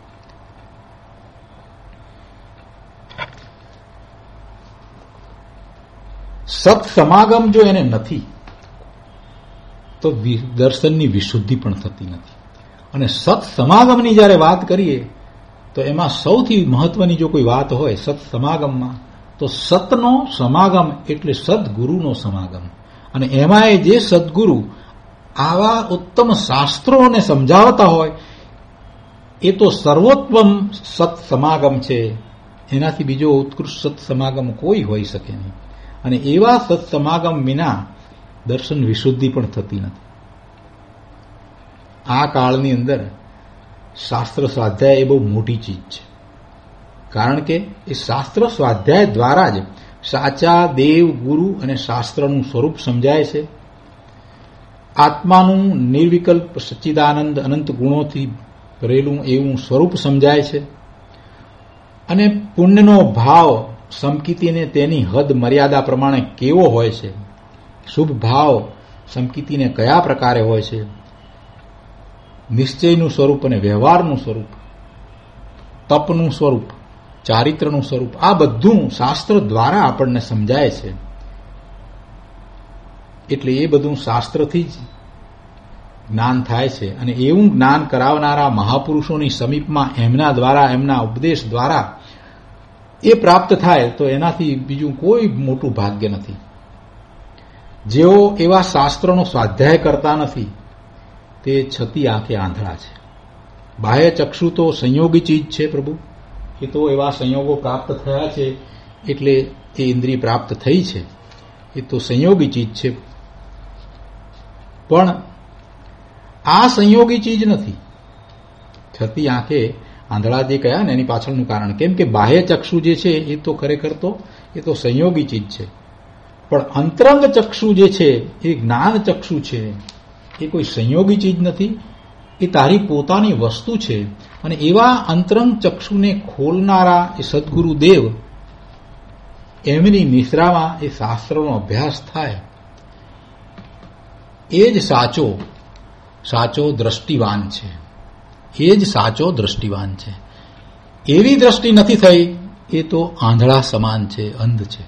સત સમાગમ જો એને નથી તો દર્શનની વિશુદ્ધિ પણ થતી નથી. અને સત સમાગમની જ્યારે વાત કરીએ તો એમાં સૌથી મહત્વની જો કોઈ વાત હોય સત સમાગમમાં, તો સતનો સમાગમ એટલે સદગુરુનો સમાગમ. અને એમાં જે સદગુરુ આવા ઉત્તમ શાસ્ત્રોને સમજાવતા હોય એ તો સર્વોત્તમ સત સમાગમ છે. એનાથી બીજો ઉત્કૃષ્ટ સત સમાગમ કોઈ હોઈ શકે નહીં. અને એવા સત સમાગમ વિના દર્શન વિશુદ્ધિ પણ થતી નથી. આ કાળની અંદર શાસ્ત્ર સ્વાધ્યાય એ બહુ મોટી ચીજ છે, કારણ કે એ શાસ્ત્ર સ્વાધ્યાય દ્વારા જ સાચા દેવ, ગુરુ અને શાસ્ત્રનું સ્વરૂપ સમજાય છે. આત્માનું નિર્વિકલ્પ સચ્ચિદાનંદ અનંત ગુણોથી ભરેલું એવું સ્વરૂપ સમજાય છે. અને પુણ્યનો ભાવ સમકીતીને તેની હદ મર્યાદા પ્રમાણે કેવો હોય છે, શુભ ભાવ સમકીતીને કયા પ્રકારે હોય છે, નિશ્ચયનું સ્વરૂપ અને વ્યવહારનું સ્વરૂપ, તપનું સ્વરૂપ, ચારિત્રનું સ્વરૂપ, આ બધું શાસ્ત્ર દ્વારા આપણને સમજાય છે. એટલે એ બધું શાસ્ત્રથી જ જ્ઞાન થાય છે. અને એવું જ્ઞાન કરાવનારા મહાપુરુષોની સમીપમાં એમના દ્વારા, એમના ઉપદેશ દ્વારા એ પ્રાપ્ત થાય તો એનાથી બીજું કોઈ મોટું ભાગ્ય નથી. જેઓ એવા શાસ્ત્રોનો સ્વાધ્યાય કરતા નથી તે છતી આંખે આંધળા છે. બાહ્ય ચક્ષુ તો સંયોગી ચીજ છે પ્રભુ, એ તો એવા સંયોગો પ્રાપ્ત થયા છે એટલે એ ઇન્દ્રિય પ્રાપ્ત થઈ છે, એ તો સંયોગી ચીજ છે. પણ આ સંયોગી ચીજ નથી. છતી આંખે આંધળા જે કયા ને એની પાછળનું કારણ, કેમ કે બાહ્ય ચક્ષુ જે છે એ તો ખરેખર તો એ તો સંયોગી ચીજ છે, પણ અંતરંગ ચક્ષુ જે છે એ જ્ઞાન ચક્ષુ છે, એ કોઈ સંયોગી ચીજ નથી, એ તારી પોતાની વસ્તુ છે. અને એવા અંતરંગ ચક્ષુને ખોલનારા એ સદગુરુ દેવ, એમની નિશ્રામાં એ શાસ્ત્રનો અભ્યાસ થાય, એ જ સાચો સાચો દ્રષ્ટિવાન છે. એ જ સાચો દ્રષ્ટિવાન છે. એવી દ્રષ્ટિ નથી થઈ એ તો આંધળા સમાન છે, અંધ છે.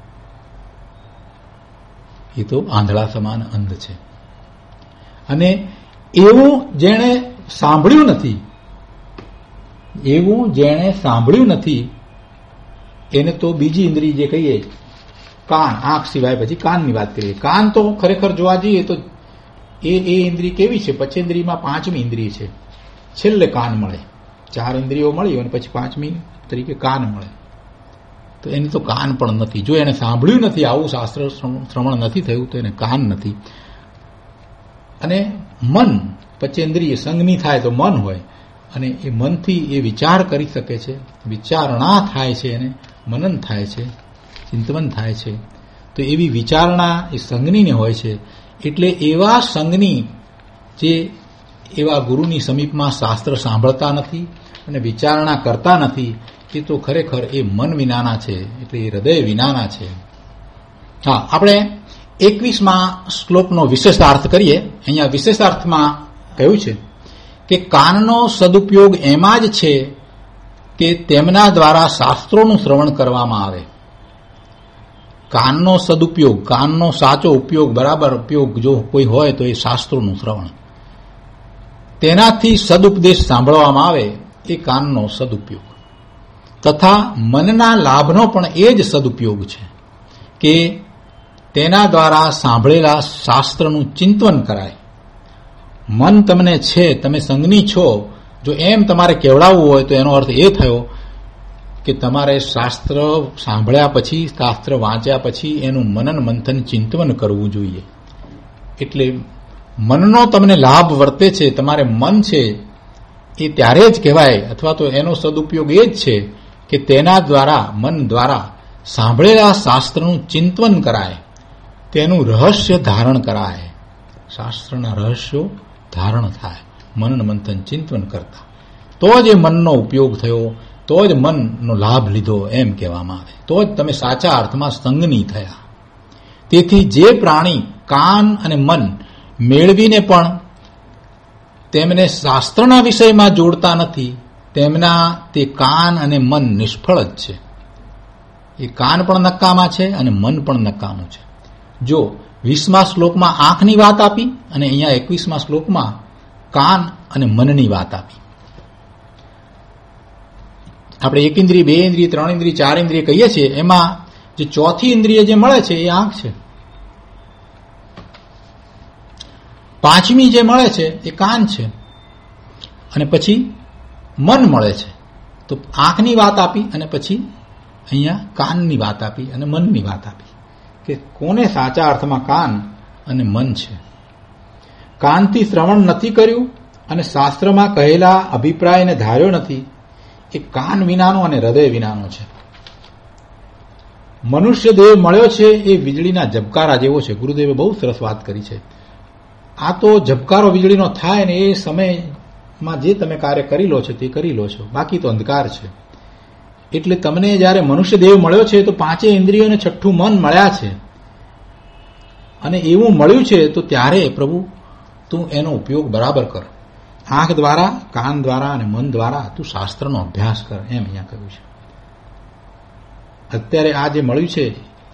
એ તો આંધળા સમાન અંધ છે. અને એવું જેણે સાંભળ્યું નથી, એવું જેણે સાંભળ્યું નથી એને તો બીજી ઇન્દ્રિય જે કહીએ, કાન, આંખ સિવાય પછી કાનની વાત કરીએ. કાન તો ખરેખર જોવા જઈએ તો એ એ ઇન્દ્રિય કેવી છે? પંચેન્દ્રિયમાં પાંચમી ઇન્દ્રિય છે. છેલ્લે કાન મળે. ચાર ઇન્દ્રિયો મળી અને પછી પાંચમી તરીકે કાન મળે. તો એને તો કાન પણ નથી. જો એને સાંભળ્યું નથી, આવું શાસ્ત્ર શ્રવણ નથી થયું, તો એને કાન નથી. અને મન, પંચેન્દ્રિય સંગની થાય તો મન હોય, અને એ મનથી એ વિચાર કરી શકે છે, વિચારણા થાય છે, એને મનન થાય છે, ચિંતન થાય છે. તો એવી વિચારણા એ સંગનીને હોય છે. એટલે એવા સંગની જે એવા ગુરુની સમીપમાં શાસ્ત્ર સાંભળતા નથી અને વિચારણા કરતા નથી, એ તો ખરેખર એ મન વિનાના છે, એટલે એ હૃદય વિનાના છે. હા, આપણે એકવીસમાં શ્લોકનો વિશેષાર્થ કરીએ. અહીંયા વિશેષાર્થમાં કહ્યું છે કે કાનનો સદુપયોગ એમાં જ છે કે તેમના દ્વારા શાસ્ત્રોનું શ્રવણ કરવામાં આવે. કાનનો સદુપયોગ, કાનનો સાચો ઉપયોગ, બરાબર ઉપયોગ જો કોઈ હોય તો એ શાસ્ત્રોનું શ્રવણ, તેનાથી સદુપદેશ સાંભળવામાં આવે, એ કાનનો સદુપયોગ. તથા મનના લાભનો પણ એ જ સદુપયોગ છે કે તેના દ્વારા સાંભળેલા શાસ્ત્રનું ચિંતન કરાય. મન તમને છે, તમે સંગની છો, જો એમ તમારે કેવડાવવું હોય તો એનો અર્થ એ થયો કે તમારે શાસ્ત્ર સાંભળ્યા પછી, શાસ્ત્ર વાંચ્યા પછી એનું મનન મંથન ચિંતન કરવું જોઈએ. એટલે મનનો તમને લાભ વર્તે છે, તમારે મન છે એ ત્યારે જ કહેવાય, અથવા તો એનો સદુપયોગ એ જ છે કે તેના દ્વારા, મન દ્વારા સાંભળેલા શાસ્ત્રનું ચિંતન કરાય, તેનું રહસ્ય ધારણ કરાય. શાસ્ત્રના રહસ્યો ધારણ થાય મનન મંથન ચિંતન કરતા, તો જ એ મનનો ઉપયોગ થયો, તો જ મનનો લાભ લીધો એમ કહેવામાં આવે, તો જ તમે સાચા અર્થમાં સંગની થયા. તેથી જે પ્રાણી કાન અને મન મેળવીને પણ તેમને શાસ્ત્રના વિષયમાં જોડતા નથી, તેમના તે કાન અને મન નિષ્ફળ જ છે. એ કાન પણ નકામા છે અને મન પણ નકામું છે. જો વીસમા શ્લોકમાં આંખની વાત આપી અને અહીંયા એકવીસમા શ્લોકમાં કાન અને મનની વાત આપી. આપણે એક ઇન્દ્રિય, બે ઇન્દ્રિય, ત્રણ ઇન્દ્રિય, ચાર ઇન્દ્રિય કહીએ છીએ, એમાં જે ચોથી ઇન્દ્રિય જે મળે છે એ આંખ છે. પાંચમી જે મળે છે એ કાન છે, અને પછી મન મળે છે. તો આંખની વાત આપી અને પછી અહીંયા કાનની વાત આપી અને મનની વાત આપી કે કોને સાચા અર્થમાં કાન અને મન છે. કાનથી શ્રવણ નથી કર્યું અને શાસ્ત્રમાં કહેલા અભિપ્રાયને ધાર્યો નથી, એ કાન વિનાનો અને હૃદય વિનાનો છે. મનુષ્ય દેહ મળ્યો છે એ વીજળીના ઝબકારા જેવો છે. ગુરુદેવે બહુ સરસ વાત કરી છે. આ તો ઝબકારો વીજળીનો થાય ને એ સમયમાં જે તમે કાર્ય કરી લો છો તે કરી લો છો, બાકી તો અંધકાર છે. એટલે તમને જયારે મનુષ્ય દેહ મળ્યો છે તો પાંચે ઇન્દ્રિયોને છઠ્ઠું મન મળ્યા છે, અને એવું મળ્યું છે તો ત્યારે પ્રભુ તું એનો ઉપયોગ બરાબર કર. આંખ દ્વારા, કાન દ્વારા અને મન દ્વારા તું શાસ્ત્રનો અભ્યાસ કર, એમ અહીંયા કહ્યું છે. અત્યારે આ જે મળ્યું છે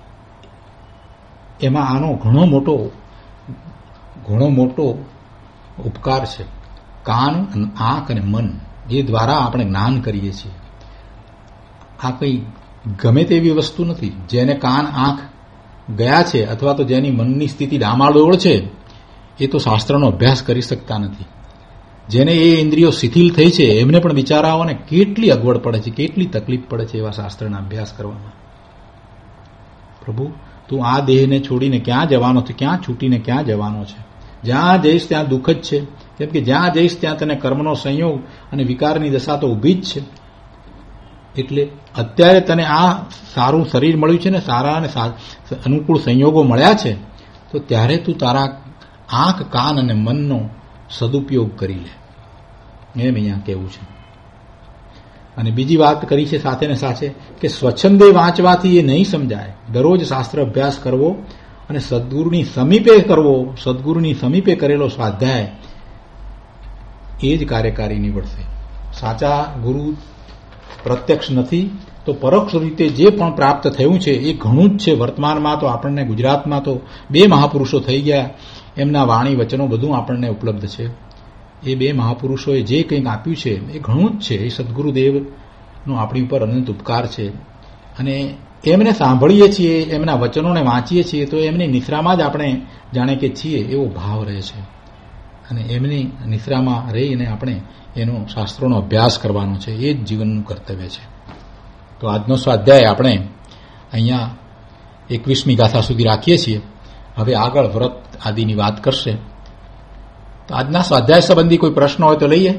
એમાં આનો ઘણો મોટો ઘણો મોટો ઉપકાર છે. કાન, આંખ અને મન જે દ્વારા આપણે જ્ઞાન કરીએ છીએ, આ કંઈ ગમે તેવી વસ્તુ નથી. જેને કાન, આંખ ગયા છે અથવા તો જેની મનની સ્થિતિ ડામાડોળ છે એ તો શાસ્ત્રનો અભ્યાસ કરી શકતા નથી. જેને એ ઇન્દ્રિયો શિથિલ થઈ છે એમને પણ બિચારાઓને કેટલી અગવડ પડે છે, કેટલી તકલીફ પડે છે એવા શાસ્ત્રના અભ્યાસ કરવામાં. પ્રભુ તું આ દેહને છોડીને ક્યાં જવાનો છે, ક્યાં છૂટીને ક્યાં જવાનો છે? જ્યાં જઈશ ત્યાં દુઃખ જ છે, કેમ કે જ્યાં જઈશ ત્યાં તને કર્મનો સંયોગ અને વિકારની દશા તો ઊભી જ છે. એટલે અત્યારે તને આ સારું શરીર મળ્યું છે ને, સારા અને અનુકૂળ સંયોગો મળ્યા છે, તો ત્યારે તું તારા આંખ, કાન અને મનનો સદુપયોગ કરી લે, એમ અહીંયા કહેવું છે. અને બીજી વાત કરી છે સાથે ને સાથે કે સ્વચ્છંદે વાંચવાથી એ નહીં સમજાય. દરરોજ શાસ્ત્ર અભ્યાસ કરવો અને સદગુરુની સમીપે કરવો, સદગુરુની સમીપે કરેલો સ્વાધ્યાય એ જ કાર્યકારી નીવડશે. સાચા ગુરુ પ્રત્યક્ષ નથી તો પરોક્ષ રીતે જે પણ પ્રાપ્ત થયું છે એ ઘણું જ છે. વર્તમાનમાં તો આપણને ગુજરાતમાં તો બે મહાપુરુષો થઈ ગયા, એમના વાણી વચનો બધું આપણને ઉપલબ્ધ છે. એ બે મહાપુરુષોએ જે કંઈક આપ્યું છે એ ઘણું જ છે. એ સદગુરુદેવનો આપણી ઉપર અનંત ઉપકાર છે. અને એમને સાંભળીએ છીએ, એમના વચનોને વાંચીએ છીએ તો એમની નિશ્રામાં જ આપણે જાણે કે છીએ એવો ભાવ રહે છે. અને એમની નિશ્રામાં રહીને આપણે એનો શાસ્ત્રોનો અભ્યાસ કરવાનો છે, એ જ જીવનનું કર્તવ્ય છે. તો આજનો સ્વાધ્યાય આપણે અહીંયા એકવીસમી ગાથા સુધી રાખીએ છીએ. હવે આગળ વ્રત આદિની વાત કરશે. તો આજના સ્વાધ્યાય સંબંધી કોઈ પ્રશ્ન હોય તો લઈએ.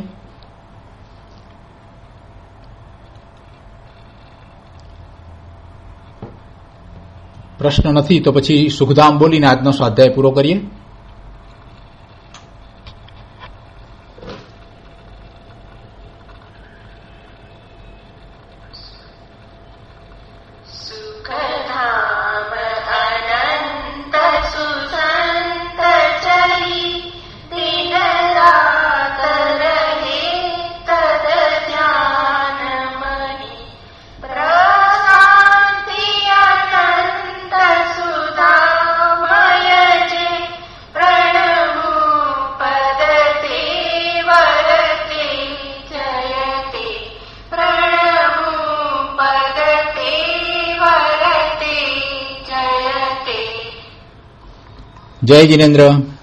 પ્રશ્ન નથી તો પછી સુખધામ બોલીને આજનો સ્વાધ્યાય પૂરો કરીએ. જય જિનેન્દ્ર.